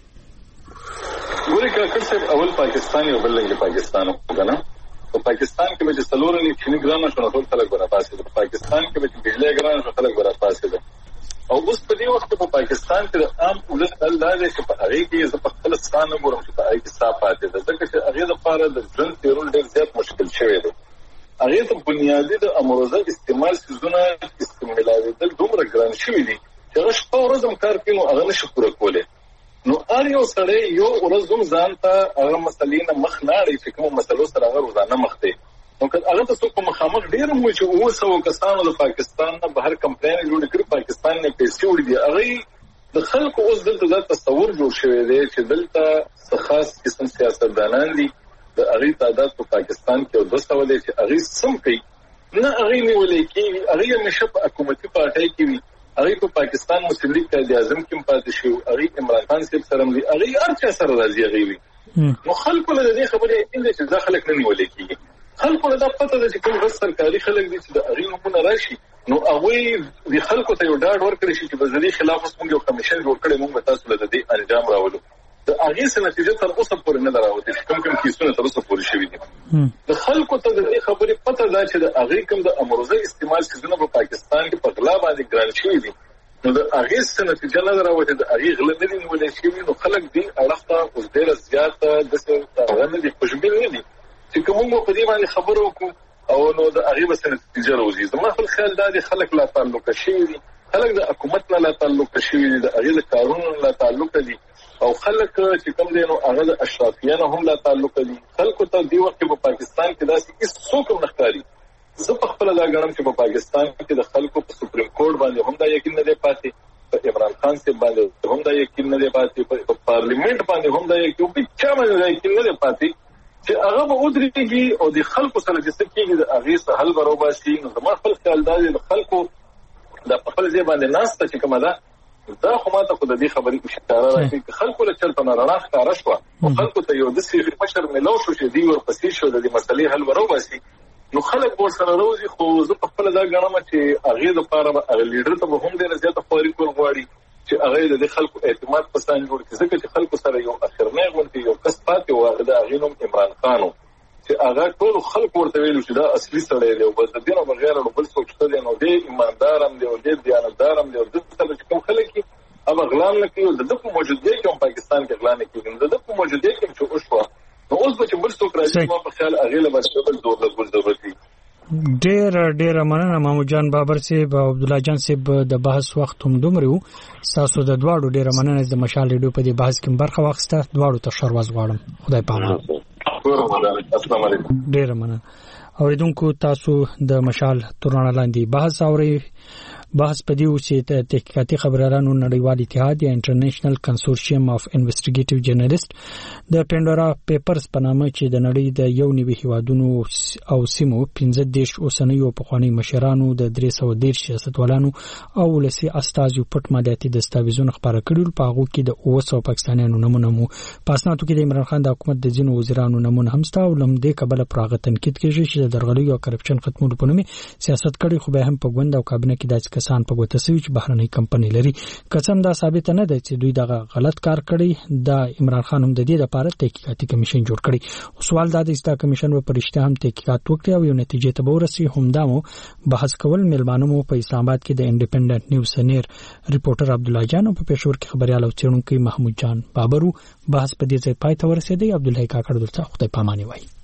ګوري کاکړ صاحب اول پاکستان یو بل لنګ پاکستان وګڼه په پاکستان کې به څلورنی کینی ګرام شو ټول خلک ورا پاسې په پاکستان کې به بجلی ګرام شو خلک ورا پاسې او اوس په دې وخت په پاکستان کې عام اولس الله دې چې په هغه کې زه په خپل ستانه ګورم چې په هغه کې صافات دي ځکه چې هغه د لپاره د ژوند تیرول ډېر زیات مشکل شوی دی هغه ته بنیادی د امروزه استعمال سيزونه استعمالوي د دومره ګران شوی دي چې هغه شپه ورځم کار کوي نو هغه نشي پوره کولی نو اړ یو سړی یو ورځم ځان ته هغه مسلې نه مخ نه اړي چې کوم مسلو سره هغه روزانه مخ دی نو که هغه تاسو په مخامخ ډیر مو چې اوسو کسانو د پاکستان نه بهر کمپاین جوړ کړی پاکستان نه پیسې وړي دي هغه د خلکو اوس دلته د تصور جوړ شوی دی چې دلته خاص قسم سیاستدانان دي د هغه تعداد په پاکستان کې او دوستو ولې چې هغه سم کوي نه هغه نیولې کې هغه همیشه په حکومتي پارټي کې وي هغه په پاکستان مسلم لیگ قائد اعظم کې پاتې شو هغه عمران خان صاحب سره دی هغه ارچا سره راځي هغه وي نو خلکو له دې خبرې چې دا خلک نه نیولې کېږي خلکو له دا پته ده چې کوم غیر سرکاري خلک دي چې د هغه نمونه راشي نو هغه د خلکو ته یو ډاډ ورکړي چې په ځدی خلاف اوس موږ یو کمیشن جوړ کړی موږ تاسو له دې انجام راوړو د هغه څه نتیجه تر اوسه پورې نه راوځي کوم کیسونه تر اوسه پورې شوي دي د خلکو ته د دې خبرې پته ده چې د هغه کوم د امروزه استعمال سيزونه په پاکستان کې په غلا باندې ګران شوي دي نو د هغه څه نتیجه نه راوځي د هغه غل نه نیولې شي نو خلک دې اړخته اوس ډېر زیات د څه غنه دي خوشبین نه دي چې کوم په دې باندې خبرو وکړو او نو د هغه بس نتیجه راوځي زما خپل خیال دا دي خلک لا تعلق شي دي خلک د حکومت نه لا تعلق شي دي د هغه قانون لا تعلق دي او خلک چې کوم دي نو هغه د اشرافیانو هم لا تعلق دي خلکو ته دی وخت په پاکستان کې داسې هیڅ څوک نه ښکاري زه په خپل دا غړم چې په پاکستان کې د خلکو په سپریم کورټ باندې هم دا یقین نه دی پاتې په عمران خان صاحب باندې هم دا یقین نه دی پاتې په پارلیمنت باندې هم دا یقین په چا باندې یقین نه دی پاتې چې هغه به ودرېږي او د خلکو سره چې څه کېږي د هغې څه حل به راوباسي نو زما خپل خیال دا دی د خلکو د خپل ځای باندې ناسته چې کومه ده دا خو ماته خو د دې خبرې اشاره راکوي چې خلکو له چلته نه رڼا ښکاره شوه او خلکو ته یو داسې مشر میلو شو چې دوی ورپسې شو د دې مسلې حل به راوباسي نو خلک به ورسره راوځي خو زه په خپله دا ګڼم چې هغې دپاره به هغه لیډر ته به هم ډېره زیاته خواري کول غواړي چې هغه د خلکو اعتماد په ستان جوړ کړي ځکه چې خلکو سره یو اخرنی غونډې یو کس پاتې و هغه د هغې نوم عمران خان و چې هغه ټولو خلکو ورته ویلو چې دا اصلي سړی دی او بس د دې نه بغیر نو بل څوک شته دی نو دی ایماندار هم دی او دی دیانتدار هم دی او دلته چې کوم خلک دي هغه غلا نه کوي د ده په موجودګۍ کې هم پاکستان کې غلا نه کېږي د ده په موجودګۍ کې چې وشوه نو اوس به چې بل څوک راځي ما په خیال هغې له به بل زور لګول ضرورت وي ډېر مننه مامو جان بابر صاحب او عبد الله جان صاحب د بحث وخت هم دومره وو تاسو د دواړو ډېر مننه د مشال ریډیو په دې بحث کې برخه واخیسته دواړو ته شرواز غواړم خدای پامان السلام علیکم ډېر مننه اوریدونکو تاسو د مشال تورانه لاندې بحث اوري بحث په دې و چې د تحقیقاتي خبريالانو نړیوال اتحاد یا انټرنیشنل کنسورشیم اف انویسټیګیټیو جرنالیست د پندورا پیپرز په نامه چې د نړۍ د یو نیوي هیوادونو او سیمو 15 اوسنیو پخوانی مشرانو د 310 سیاستوالانو او ولسی استازو پټ مالیاتي دستاویزونه خبره کړل په هغه کې د 200 پاکستانیانو نمونه مو پاسناتو کې د عمران خان د حکومت د ځینو وزیرانو نمونه هم ستا او لمدې قبل پراغه تنقید کېږي چې د درغلي او کرپشن ختمولو په نوم سیاست کړي خو به هم په ګوند او کابینه کې داسې کسان په ګوته سوي چې بهرنۍ کمپنۍ لري. قسم دا ثابت نه ده چې دوی دغه غلط کار کړی. د عمران خان هم د دې لپاره تحقیقاتي کمیشن جوړ کړی. سوال دا د استا کمیشن په پرشته هم تحقیقات وکړي او یو نتیجې ته ورسي. همدامو بحث کول ملمانو په اسلام آباد کې د انډیپندنت نیوز سنیر ریپورټر عبد الله جان او په پېښور کې خبريال او چېرونکو محمود جان بابرو. بحث په دې ځای پای ته ورسېدی. عبد الله کاکړ دلته خدای پاماني وایي.